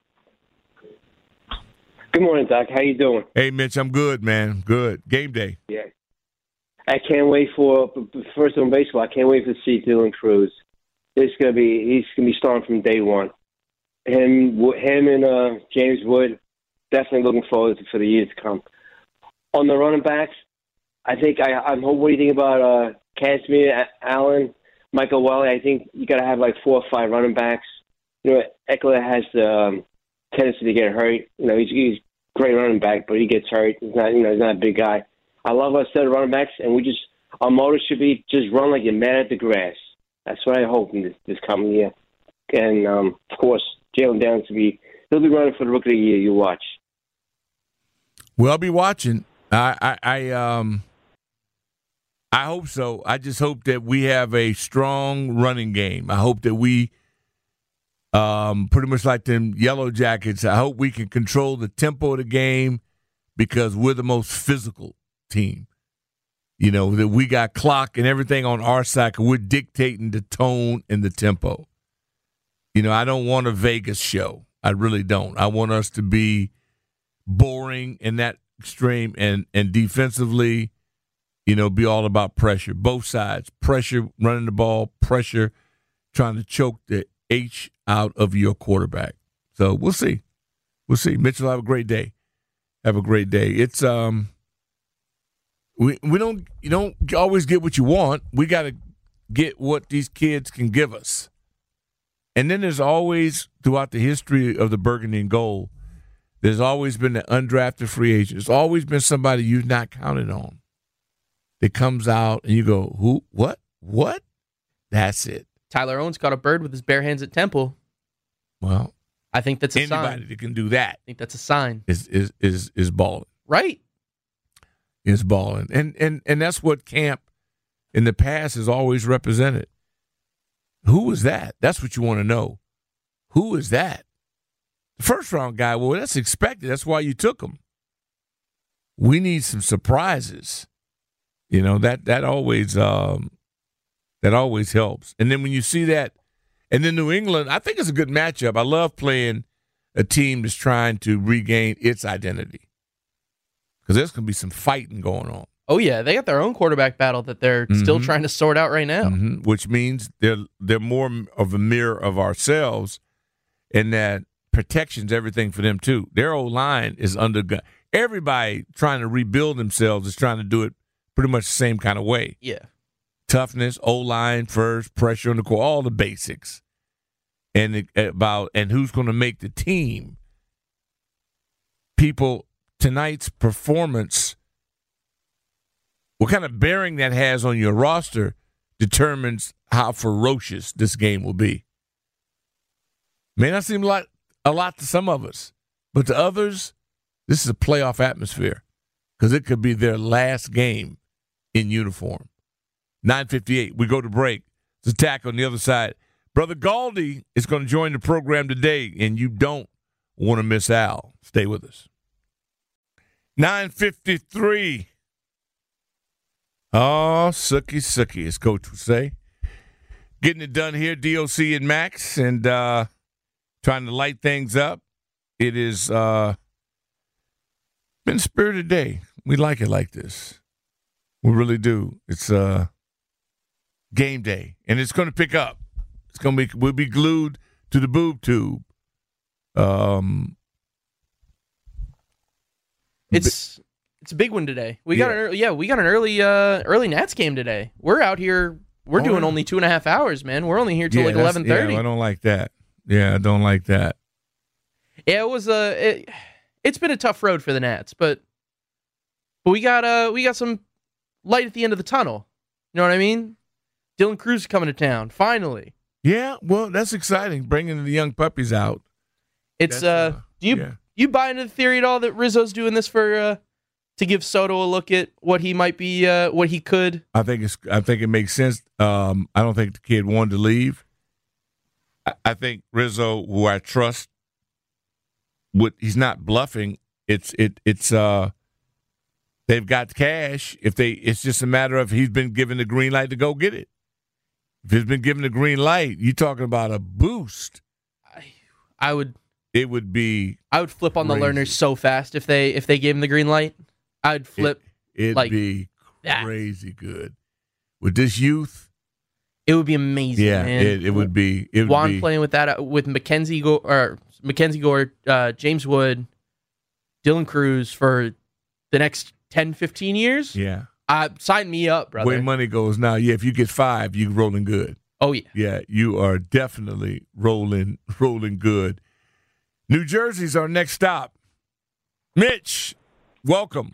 Good morning, Doc. How you doing? Hey, Mitch, I'm good, man. Good. Game day. Yeah. I can't wait first on baseball. I can't wait to see Dylan Cruz. He's gonna be starting from day one. Him and James Wood, definitely looking forward for the years to come. On the running backs, I think I'm hoping. What do you think about Casimir, Allen, Michael Wally? I think you got to have like 4 or 5 running backs. Eckler has the tendency to get hurt. He's a great running back, but he gets hurt. He's not a big guy. I love our set of running backs, and our motto should be just run like you're mad at the grass. That's what I hope in this coming year. And of course, Jalen Downs he'll be running for the Rookie of the Year. You watch. Well, I'll be watching. I hope so. I just hope that we have a strong running game. I hope that we. Pretty much like them Yellow Jackets, I hope we can control the tempo of the game because we're the most physical team. That we got clock and everything on our side. We're dictating the tone and the tempo. I don't want a Vegas show. I really don't. I want us to be boring in that extreme and defensively, be all about pressure. Both sides. Pressure running the ball, pressure trying to choke the H out of your quarterback. So we'll see. Mitchell, have a great day. Have a great day. It's you don't always get what you want. We got to get what these kids can give us. And then there's always, throughout the history of the Burgundy and Gold, there's always been an undrafted free agent. There's always been somebody you've not counted on that comes out and you go, who, what? That's it. Tyler Owens caught a bird with his bare hands at Temple. Well, I think that's a sign. Anybody that can do that, I think that's a sign. Is balling. Right. Is balling. And that's what camp in the past has always represented. Who is that? That's what you want to know. Who is that? The first round guy, well, that's expected. That's why you took him. We need some surprises. You know, that always helps. And then when you see that, and then New England, I think it's a good matchup. I love playing a team that's trying to regain its identity because there's going to be some fighting going on. Oh, yeah. They got their own quarterback battle that they're still trying to sort out right now. Which means they're more of a mirror of ourselves, and that protection's everything for them, too. Their O-line is under gun. Everybody trying to rebuild themselves is trying to do it pretty much the same kind of way. Yeah. Toughness, O-line first, pressure on the core, all the basics. And who's going to make the team. People, tonight's performance, what kind of bearing that has on your roster determines how ferocious this game will be. May not seem like a lot to some of us, but to others, this is a playoff atmosphere because it could be their last game in uniform. 9:58, we go to break. It's Attack on the other side. Brother Galdi is going to join the program today, and you don't want to miss Al. Stay with us. 9:53. Oh, sookie, as Coach would say. Getting it done here, DOC and Max, and trying to light things up. It is been a spirited day. We like it like this. We really do. It's game day, and it's going to pick up. It's going to be. We'll be glued to the boob tube. It's a big one today. We got an early Nats game today. We're out here. We're doing only 2.5 hours, man. We're only here till like 11:30. Yeah, I don't like that. Yeah, I don't like that. Yeah, it was it's been a tough road for the Nats, but we got some light at the end of the tunnel. You know what I mean? Dylan Cruz is coming to town finally. Yeah, well, that's exciting. Bringing the young puppies out. It's do you buy into the theory at all that Rizzo's doing this for to give Soto a look at what he might be, what he could? I think it makes sense. I don't think the kid wanted to leave. I think Rizzo, who I trust, he's not bluffing. It's they've got cash. It's just a matter of he's been given the green light to go get it. If he's been given the green light, you're talking about a boost. I would flip on the learners so fast if they gave him the green light. I'd flip. It'd be crazy good with this youth. It would be amazing. Yeah, man. It would be. Juan playing with that with Mackenzie Gore, James Wood, Dylan Cruz for the next 10, 15 years. Yeah, sign me up, brother. Way money goes now. Yeah, if you get 5, you're rolling good. Oh yeah. Yeah, you are definitely rolling good. New Jersey's our next stop. Mitch, welcome.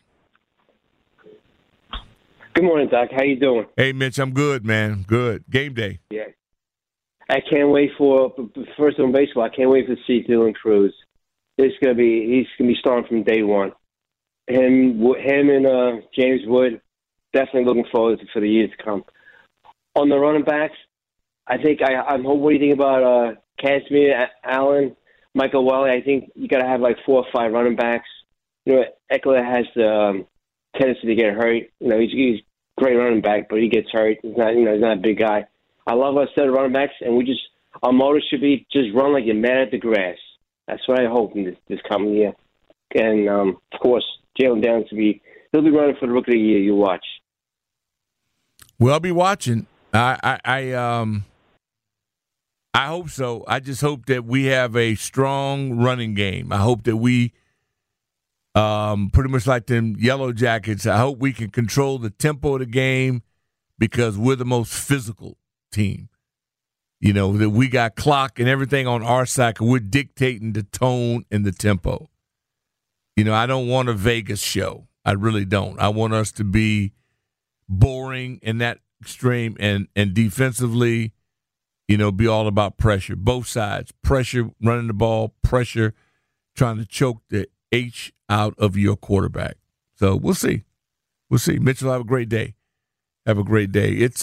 Good morning, Doc. How you doing? Hey, Mitch, I'm good, man. Good. Game day. Yeah. I can't wait for first on baseball. I can't wait to see Dylan Cruz. He's gonna be starting from day one. Him and James Wood. Definitely looking forward for the years to come. On the running backs, I think I'm. What do you think about Casimir, Allen, Michael Wally? I think you got to have like 4 or 5 running backs. You know, Eckler has the tendency to get hurt. You know, he's a great running back, but he gets hurt. He's not a big guy. I love our set of running backs, and our motto should be just run like you're mad at the grass. That's what I hope in this coming year. And of course, Jalen Downs he'll be running for the Rookie of the Year. You watch. Well, I'll be watching. I hope so. I just hope that we have a strong running game. I hope that we, pretty much like them Yellow Jackets, I hope we can control the tempo of the game because we're the most physical team. You know, that we got clock and everything on our side. We're dictating the tone and the tempo. You know, I don't want a Vegas show. I really don't. I want us to be boring in that extreme and defensively, you know, be all about pressure. Both sides. Pressure, running the ball, pressure, trying to choke the H out of your quarterback. So we'll see. We'll see. Mitchell, have a great day. Have a great day. It's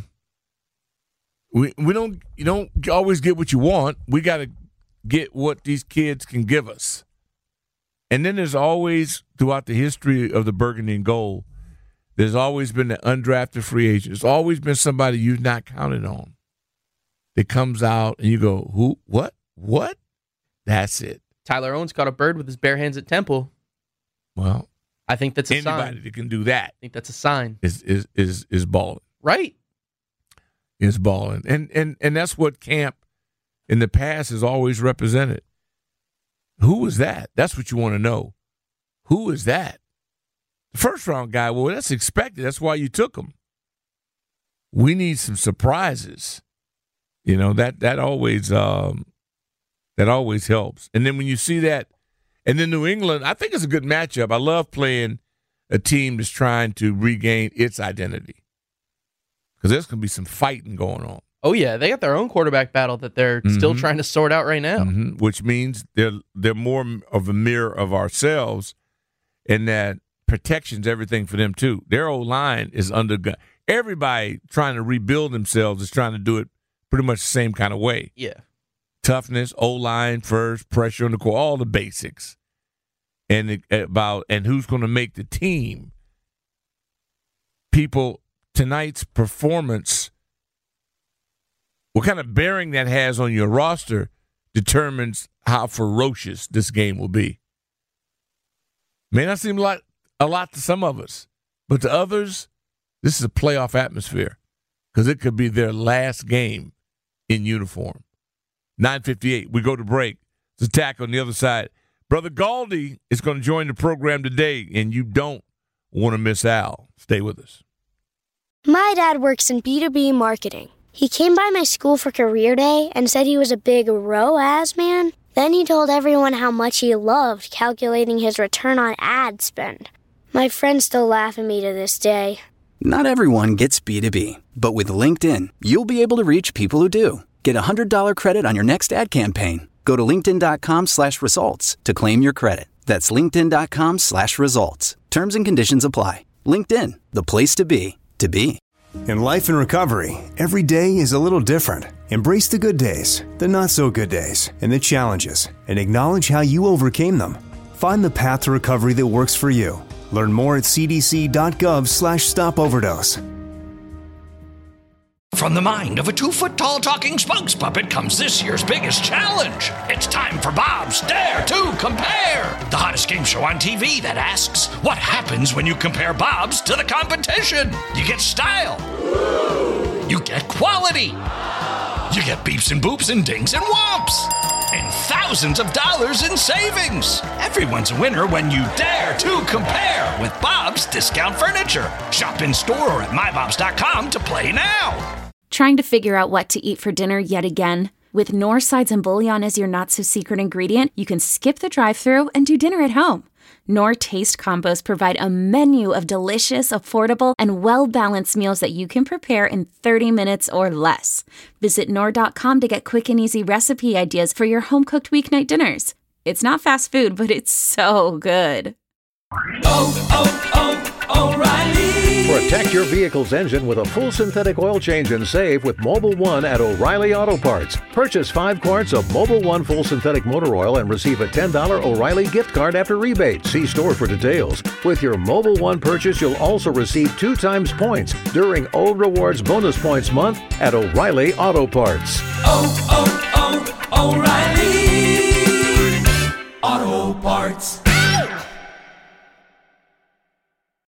you don't always get what you want. We got to get what these kids can give us. And then there's always, throughout the history of the Burgundy and Gold, there's always been an undrafted free agent. There's always been somebody you've not counted on that comes out and you go, who? What? That's it. Tyler Owens caught a bird with his bare hands at Temple. Well, I think that's a sign. Anybody that can do that, I think that's a sign. Is balling. Right. Is balling. And that's what camp in the past has always represented. Who is that? That's what you want to know. Who is that? The first round guy, well, that's expected. That's why you took him. We need some surprises. You know, that always helps. And then when you see that, and then New England, I think it's a good matchup. I love playing a team that's trying to regain its identity. Because there's going to be some fighting going on. Oh, yeah. They got their own quarterback battle that they're still trying to sort out right now. Mm-hmm. Which means they're more of a mirror of ourselves, and that protection's everything for them, too. Their O-line is under gun. Everybody trying to rebuild themselves is trying to do it pretty much the same kind of way. Yeah. Toughness, O-line first, pressure on the core, all the basics. And who's going to make the team. People, tonight's performance, what kind of bearing that has on your roster determines how ferocious this game will be. May not seem like a lot to some of us, but to others, this is a playoff atmosphere because it could be their last game in uniform. 9:58, we go to break. It's Attack on the other side. Brother Galdi is going to join the program today, and you don't want to miss Al. Stay with us. My dad works in B2B marketing. He came by my school for career day and said he was a big ROAS man. Then he told everyone how much he loved calculating his return on ad spend. My friends still laugh at me to this day. Not everyone gets B2B, but with LinkedIn, you'll be able to reach people who do. Get a $100 credit on your next ad campaign. Go to linkedin.com/results to claim your credit. That's linkedin.com/results. Terms and conditions apply. LinkedIn, the place to be, to be. In life and recovery, every day is a little different. Embrace the good days, the not so good days, and the challenges, and acknowledge how you overcame them. Find the path to recovery that works for you. Learn more at cdc.gov/stopoverdose. From the mind of a 2-foot-tall talking spokes puppet comes this year's biggest challenge. It's time for Bob's Dare to Compare, the hottest game show on TV that asks, what happens when you compare Bob's to the competition? You get style. You get quality. You get beeps and boops and dings and whomps. And thousands of dollars in savings. Everyone's a winner when you dare to compare with Bob's Discount Furniture. Shop in store or at mybobs.com to play now. Trying to figure out what to eat for dinner yet again? With Knorr sides and bouillon as your not-so-secret ingredient, you can skip the drive-thru and do dinner at home. Knorr Taste Combos provide a menu of delicious, affordable, and well-balanced meals that you can prepare in 30 minutes or less. Visit Knorr.com to get quick and easy recipe ideas for your home-cooked weeknight dinners. It's not fast food, but it's so good. O'Reilly. Protect your vehicle's engine with a full synthetic oil change and save with Mobil 1 at O'Reilly Auto Parts. Purchase 5 quarts of Mobil 1 full synthetic motor oil and receive a $10 O'Reilly gift card after rebate. See store for details. With your Mobil 1 purchase, you'll also receive 2 times points during O Rewards Bonus Points Month at O'Reilly Auto Parts. O'Reilly Auto Parts.